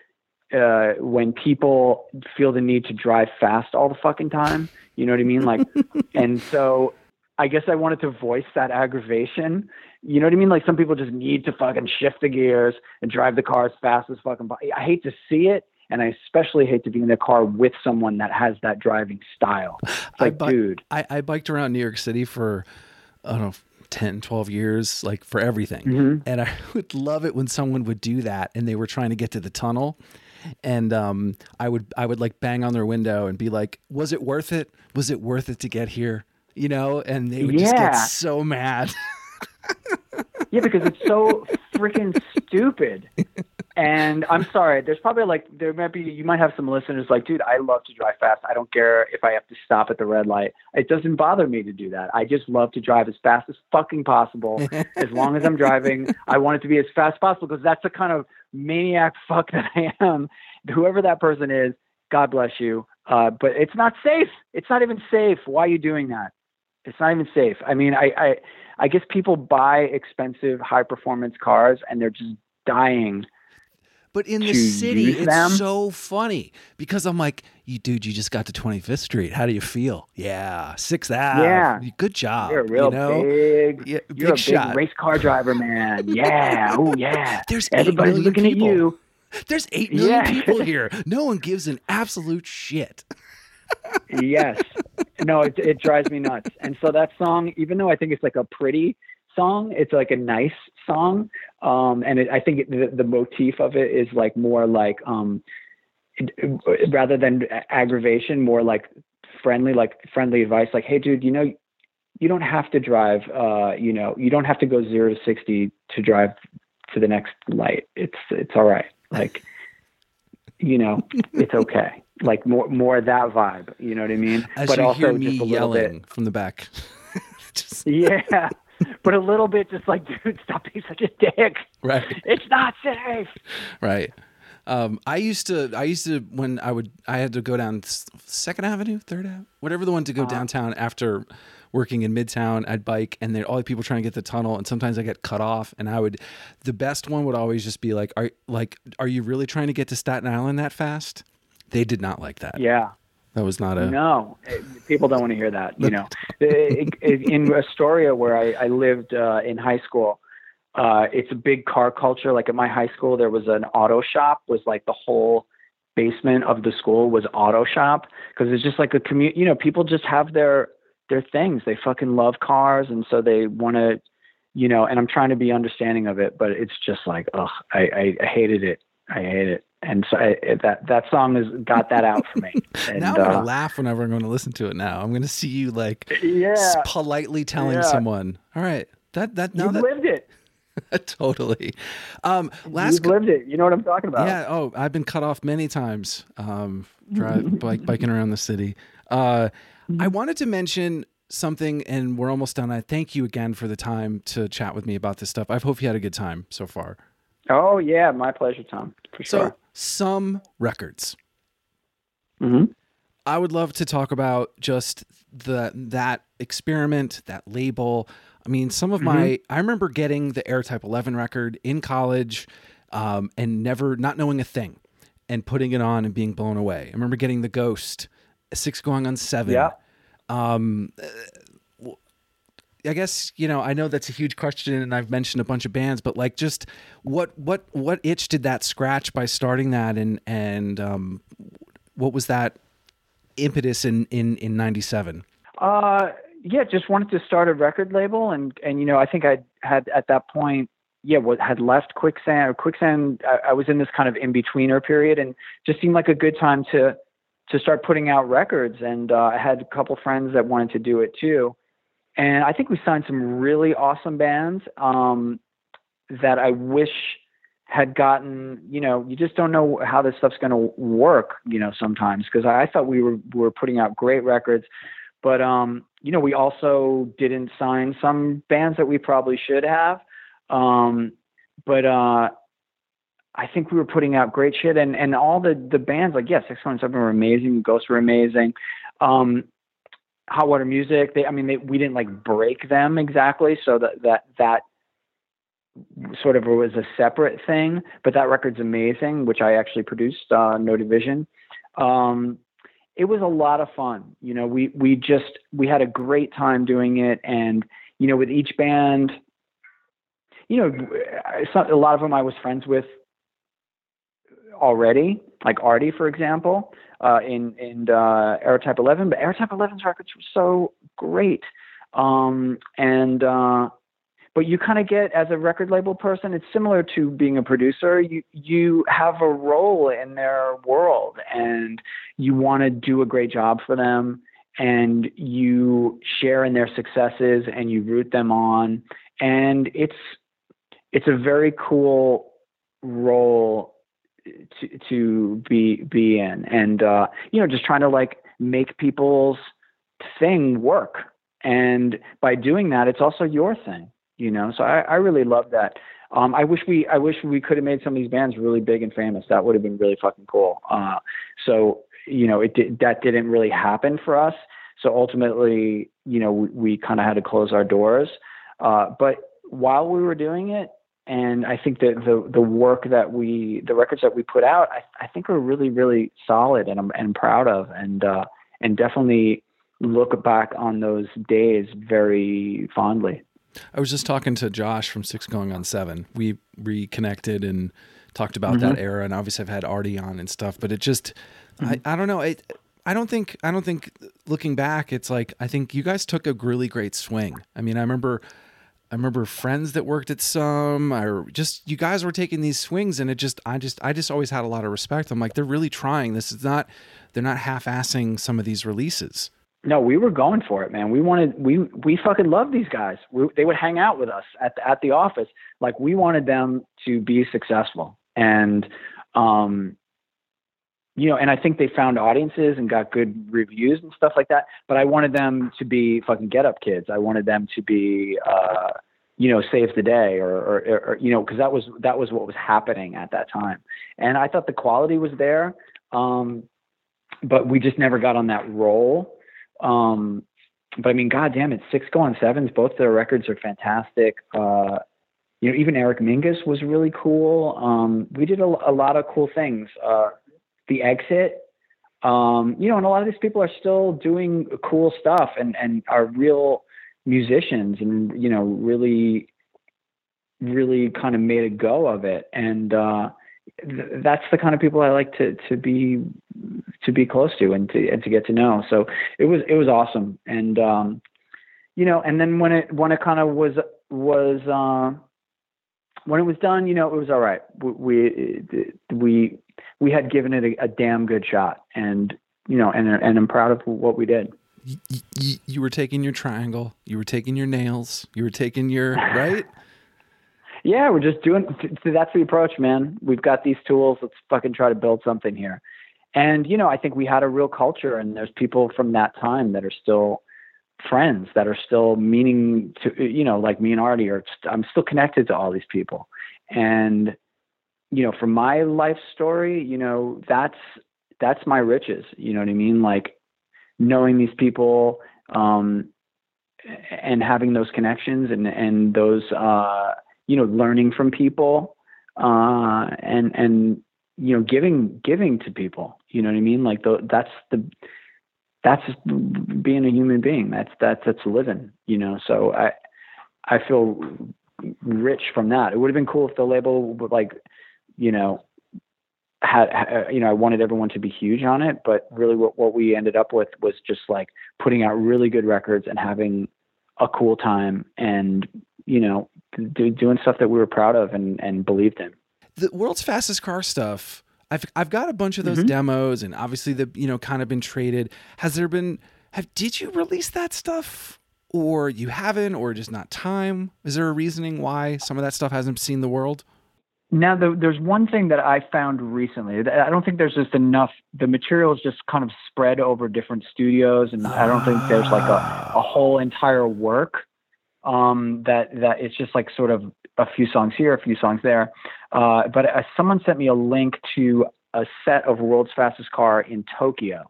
uh, when people feel the need to drive fast all the fucking time. You know what I mean? Like, and so I guess I wanted to voice that aggravation. You know what I mean? Like some people just need to fucking shift the gears and drive the car as fast as fucking. I hate to see it. And I especially hate to be in the car with someone that has that driving style. It's like, I, dude. I, I biked around New York City for, I don't know, ten, twelve years, like for everything. Mm-hmm. And I would love it when someone would do that and they were trying to get to the tunnel. And um, I would I would like bang on their window and be like, was it worth it? Was it worth it to get here? You know, and they would just Yeah. get so mad. Yeah, because it's so freaking stupid. And I'm sorry, there's probably like, there might be, you might have some listeners like, dude, I love to drive fast. I don't care if I have to stop at the red light. It doesn't bother me to do that. I just love to drive as fast as fucking possible. As long as I'm driving, I want it to be as fast as possible because that's the kind of maniac fuck that I am. Whoever that person is, God bless you. Uh, but it's not safe. It's not even safe. Why are you doing that? It's not even safe. I mean, I, I, I guess people buy expensive high performance cars and they're just dying. But in the to city, use it's them. so funny because I'm like, you dude, you just got to twenty-fifth Street. How do you feel? Yeah, sixth Ave. Yeah. Good job. You're a real you know? big, Yeah, you're big a big shot. race car driver, man. Yeah. Oh, yeah. There's eight Everybody's million looking people. at you. There's eight million Yeah. people here. No one gives an absolute shit. Yes. No, it, it drives me nuts. And so that song, even though I think it's like a pretty song, it's like a nice song. Um, and it, I think it, the, the motif of it is like more like, um, it, rather than aggravation, more like friendly, like friendly advice. Like, hey, dude, you know, you don't have to drive, uh, you know, you don't have to go zero to sixty to drive to the next light. It's, it's all right. Like, you know, it's okay. Like more, more of that vibe. You know what I mean? As but you also hear me just a little yelling bit. from the back. Just, Yeah. But a little bit just like, dude, stop being such a dick. right. It's not safe. Right. Um, I used to, I used to, when I would, I had to go down Second Avenue, Third Avenue, whatever the one to go Uh-huh. downtown after working in Midtown. I'd bike and then all the people trying to get the tunnel. And sometimes I get cut off and I would, the best one would always just be like, are like, are you really trying to get to Staten Island that fast? They did not like that. Yeah. That was not a, No, it- people don't want to hear that. You know, It- it- in Astoria, where I, I lived uh, in high school, uh, it's a big car culture. Like at my high school, there was an auto shop. Was like the whole basement of the school was auto shop because it's just like a community. You know, people just have their their things. They fucking love cars, and so they want to, you know. And I'm trying to be understanding of it, but it's just like, ugh, I, I, I hated it. I hate it. And so I, that that song has got that out for me. And, now I'm going to uh, laugh whenever I'm going to listen to it now. I'm going to see you like Yeah. s- politely telling Yeah. someone, all right, that, that, no, You've that, lived it. totally. Um, last, You've lived it. You know what I'm talking about. yeah. Oh, I've been cut off many times. Um, drive, bike, biking around the city. Uh, I wanted to mention something and we're almost done. I thank you again for the time to chat with me about this stuff. I hope you had a good time so far. Oh, yeah. My pleasure, Tom. For So sure. some records. hmm I would love to talk about just the that experiment, that label. I mean, some of my I remember getting the Airtype eleven record in college, um, and never not knowing a thing, and putting it on and being blown away. I remember getting the Ghost, six going on seven. Yeah. Um, uh, I guess, you know, I know that's a huge question and I've mentioned a bunch of bands, but like just what what what itch did that scratch by starting that, and and um, what was that impetus in in in ninety-seven? Uh, yeah, just wanted to start a record label, and and you know, I think I had at that point, yeah, what had left Quicksand or Quicksand. I, I was in this kind of in betweener period, and just seemed like a good time to to start putting out records. And uh, I had a couple friends that wanted to do it too, and I think we signed some really awesome bands um, that I wish had gotten. You know, you just don't know how this stuff's going to work. You know, sometimes because I, I thought we were we were putting out great records. But, um, you know, we also didn't sign some bands that we probably should have. Um, but uh, I think we were putting out great shit. And, and all the, the bands, like, yeah, six one seven were amazing. Ghosts were amazing. Um, Hot Water Music, they, I mean, they, we didn't, like, break them exactly. So that, that, that sort of was a separate thing, but that record's amazing, which I actually produced, uh, No Division. Um, it was a lot of fun. You know, we, we just, we had a great time doing it. And, you know, with each band, you know, a lot of them I was friends with already, like Artie, for example, uh, in, in, uh, Aerotype eleven, but Aerotype eleven's records were so great. Um, and, uh, but you kind of get, as a record label person, it's similar to being a producer. You, you have a role in their world and you want to do a great job for them, and you share in their successes and you root them on. And it's, it's a very cool role to, to be, be in. And, uh, you know, just trying to like make people's thing work. And by doing that, it's also your thing, you know? So I, I really love that. Um, I wish we, I wish we could have made some of these bands really big and famous. That would have been really fucking cool. Uh, so, you know, it did, that didn't really happen for us. So ultimately, you know, we, we kind of had to close our doors. Uh, but while we were doing it, and I think that the, the work that we, the records that we put out, I, I think were really, really solid, and I'm and proud of, and, uh, and definitely look back on those days very fondly. I was just talking to Josh from Six Going on Seven. We reconnected and talked about Mm-hmm. that era, and obviously I've had Artie on and stuff, but it just, Mm-hmm. I, I don't know. It, I don't think, I don't think looking back, it's like, I think you guys took a really great swing. I mean, I remember, I remember friends that worked at some, or just, you guys were taking these swings, and it just, I just, I just always had a lot of respect. I'm like, they're really trying. This is not, they're not half-assing some of these releases. No, we were going for it, man. We wanted, we, we fucking loved these guys. We, they would hang out with us at the, at the office. Like, we wanted them to be successful. And, um, you know, and I think they found audiences and got good reviews and stuff like that. But I wanted them to be fucking Get Up Kids. I wanted them to be, uh, you know, Save the Day, or, or, or you know, cause that was, that was what was happening at that time. And I thought the quality was there. Um, but we just never got on that roll. Um, but I mean, God damn it, Six Go on Sevens, both their records are fantastic. Uh, you know, even Eric Mingus was really cool. Um, we did a, a lot of cool things. Uh, The Exit, um, you know, and a lot of these people are still doing cool stuff, and, and are real musicians, and, you know, really, really kind of made a go of it. And, uh, th- that's the kind of people I like to, to be, to be close to, and to, and to get to know. So it was, it was awesome. And, um, you know, and then when it, when it kind of was, was, uh, when it was done, you know, it was all right. We, we, we had given it a, a damn good shot, and, you know, and, and I'm proud of what we did. You, you, you were taking your triangle, you were taking your nails, you were taking your, right? Yeah, we're just doing, that's the approach, man. We've got these tools. Let's fucking try to build something here. And, you know, I think we had a real culture, and there's people from that time that are still friends, that are still meaning to, you know, like me and Artie, or I'm still connected to all these people. And, you know, from my life story, you know, that's, that's my riches. You know what I mean? Like, knowing these people, um, and having those connections, and, and those, uh, you know, learning from people, uh, and, and, you know, giving, giving to people, you know what I mean? Like, the, that's the, that's being a human being. That's, that's, that's living, you know? So I, I feel rich from that. It would have been cool if the label would, like, you know, had, you know, I wanted everyone to be huge on it, but really what, what we ended up with was just like putting out really good records and having a cool time, and, you know, do, doing stuff that we were proud of and, and believed in. The World's Fastest Car stuff, I've, I've got a bunch of those mm-hmm. demos, and obviously the, you know, kind of been traded. Has there been, have, did you release that stuff, or you haven't, or just not time? Is there a reasoning why some of that stuff hasn't seen the world? Now, the, there's one thing that I found recently. I don't think there's just enough. The material is just kind of spread over different studios, and I don't think there's like a, a whole entire work um, that that it's just like sort of a few songs here, a few songs there. Uh, but uh, someone sent me a link to a set of World's Fastest Car in Tokyo,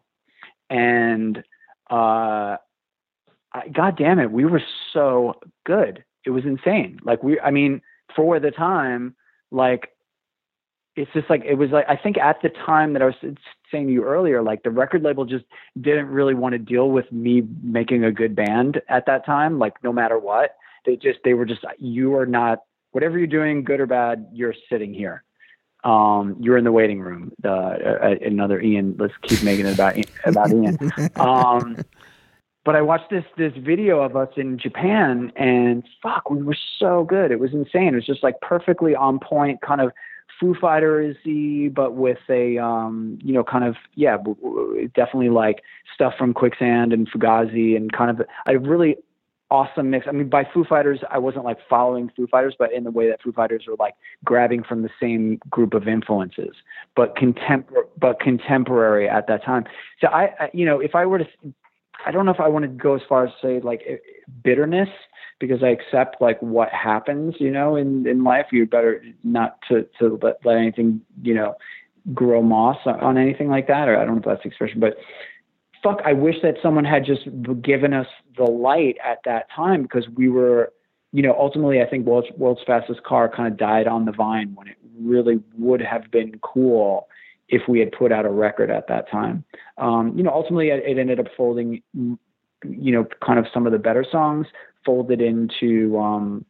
and uh, I, God damn it, we were so good. It was insane. Like we, I mean. for the time, like, it's just like, it was like, I think at the time that I was saying to you earlier, like the record label just didn't really want to deal with me making a good band at that time. Like no matter what, they just, they were just, you are not, whatever you're doing, good or bad, you're sitting here. Um, you're in the waiting room. The, uh, another Ian, let's keep making it about, about Ian. Um, but I watched this, this video of us in Japan, and fuck, we were so good. It was insane. It was just like perfectly on point, kind of Foo Fighters-y, but with a, um, you know, kind of, yeah, definitely like stuff from Quicksand and Fugazi, and kind of a really awesome mix. I mean, by Foo Fighters, I wasn't like following Foo Fighters, but in the way that Foo Fighters were like grabbing from the same group of influences, but contempor- but contemporary at that time. So I, I, you know, if I were to, I don't know if I want to go as far as say like bitterness, because I accept like what happens, you know, in, in life. You're better not to, to let, let anything, you know, grow moss on anything like that. Or I don't know if that's the expression, but fuck, I wish that someone had just given us the light at that time, because we were, you know, ultimately I think World's, World's Fastest Car kind of died on the vine when it really would have been cool if we had put out a record at that time. Um, you know, ultimately it, it ended up folding, you know, kind of some of the better songs folded into, um,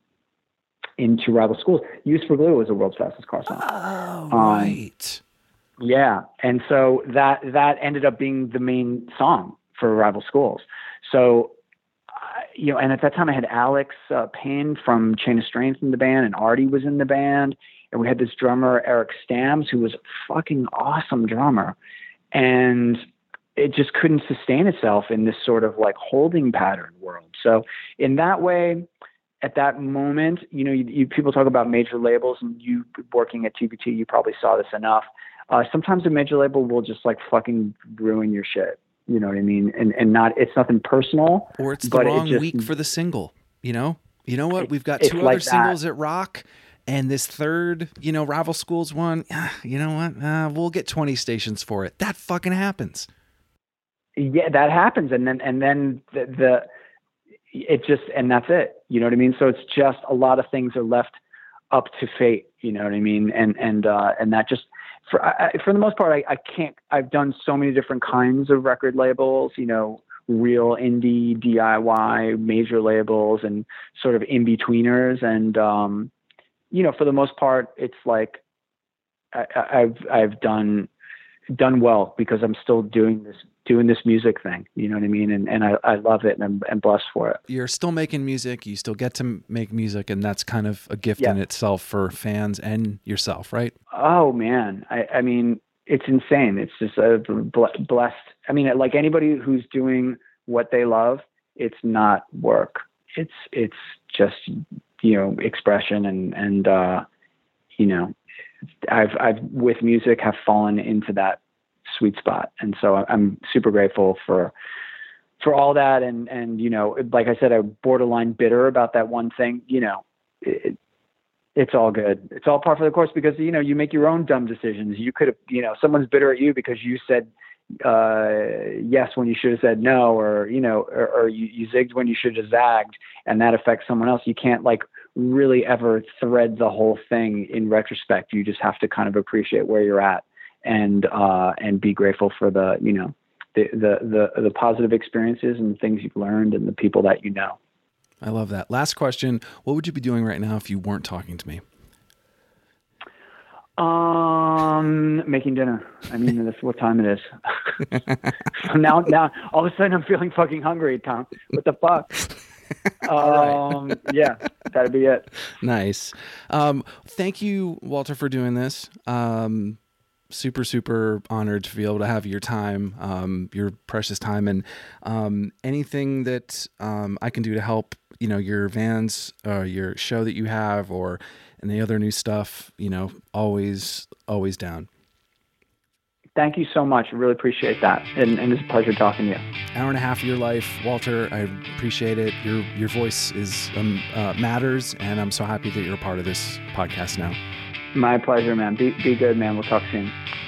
into Rival Schools. Used for Glue was a World's Fastest Car song. Oh, right. Um, yeah. And so that, that ended up being the main song for Rival Schools. So, uh, you know, and at that time I had Alex uh, Payne from Chain of Strength in the band, and Artie was in the band. And we had this drummer, Eric Stams, who was a fucking awesome drummer. And it just couldn't sustain itself in this sort of like holding pattern world. So in that way, at that moment, you know, you, you, people talk about major labels, and you working at T V T, you probably saw this enough. Uh, sometimes a major label will just like fucking ruin your shit. You know what I mean? And and not, it's nothing personal. Or it's the but wrong it just, week for the single, you know? You know what? We've got it's two like other singles that. at Rock, and this third, you know, Rival Schools one, you know what? Uh, we'll get twenty stations for it. That fucking happens. Yeah, that happens. And then, and then the, the, it just, and that's it. You know what I mean? So it's just, a lot of things are left up to fate. You know what I mean? And, and, uh, and that just, for, I, for the most part, I, I can't, I've done so many different kinds of record labels, you know, real indie, D I Y, major labels, and sort of in-betweeners. And, um, you know, for the most part, it's like, I, I've, I've done, done well, because I'm still doing this, doing this music thing, you know what I mean? And, and I, I love it, and I'm, I'm blessed for it. You're still making music. You still get to make music, and that's kind of a gift Yeah. in itself for fans and yourself, right? Oh man. I, I mean, it's insane. It's just a blessed. I mean, like anybody who's doing what they love, it's not work. It's, it's just, you know, expression, and, and, uh, you know, I've, I've with music have fallen into that sweet spot. And so I'm super grateful for, for all that. And, and, you know, like I said, I'm borderline bitter about that one thing, you know, it, it's all good. It's all par for the course, because, you know, you make your own dumb decisions. You could have, you know, someone's bitter at you because you said, uh, yes, when you should have said no, or, you know, or, or you, you zigged when you should have zagged, and that affects someone else. You can't like really ever thread the whole thing in retrospect. You just have to kind of appreciate where you're at, and, uh, and be grateful for the, you know, the, the, the, the positive experiences and things you've learned, and the people that you know. I love that. Last question. What would you be doing right now if you weren't talking to me? Um, making dinner. I mean, that's what time it is. So now, now, all of a sudden I'm feeling fucking hungry, Tom. What the fuck? um, right. Yeah, that'd be it. Nice. Um, thank you, Walter, for doing this. Um, super, super honored to be able to have your time, um, your precious time, and, um, anything that, um, I can do to help, you know, your Vans, uh, your show that you have, or any other new stuff, you know, always, always down. Thank you so much. I really appreciate that. And, and it's a pleasure talking to you. Hour and a half of your life, Walter. I appreciate it. Your, your voice is, um, uh, matters. And I'm so happy that you're a part of this podcast now. My pleasure, man. Be, be good, man. We'll talk soon.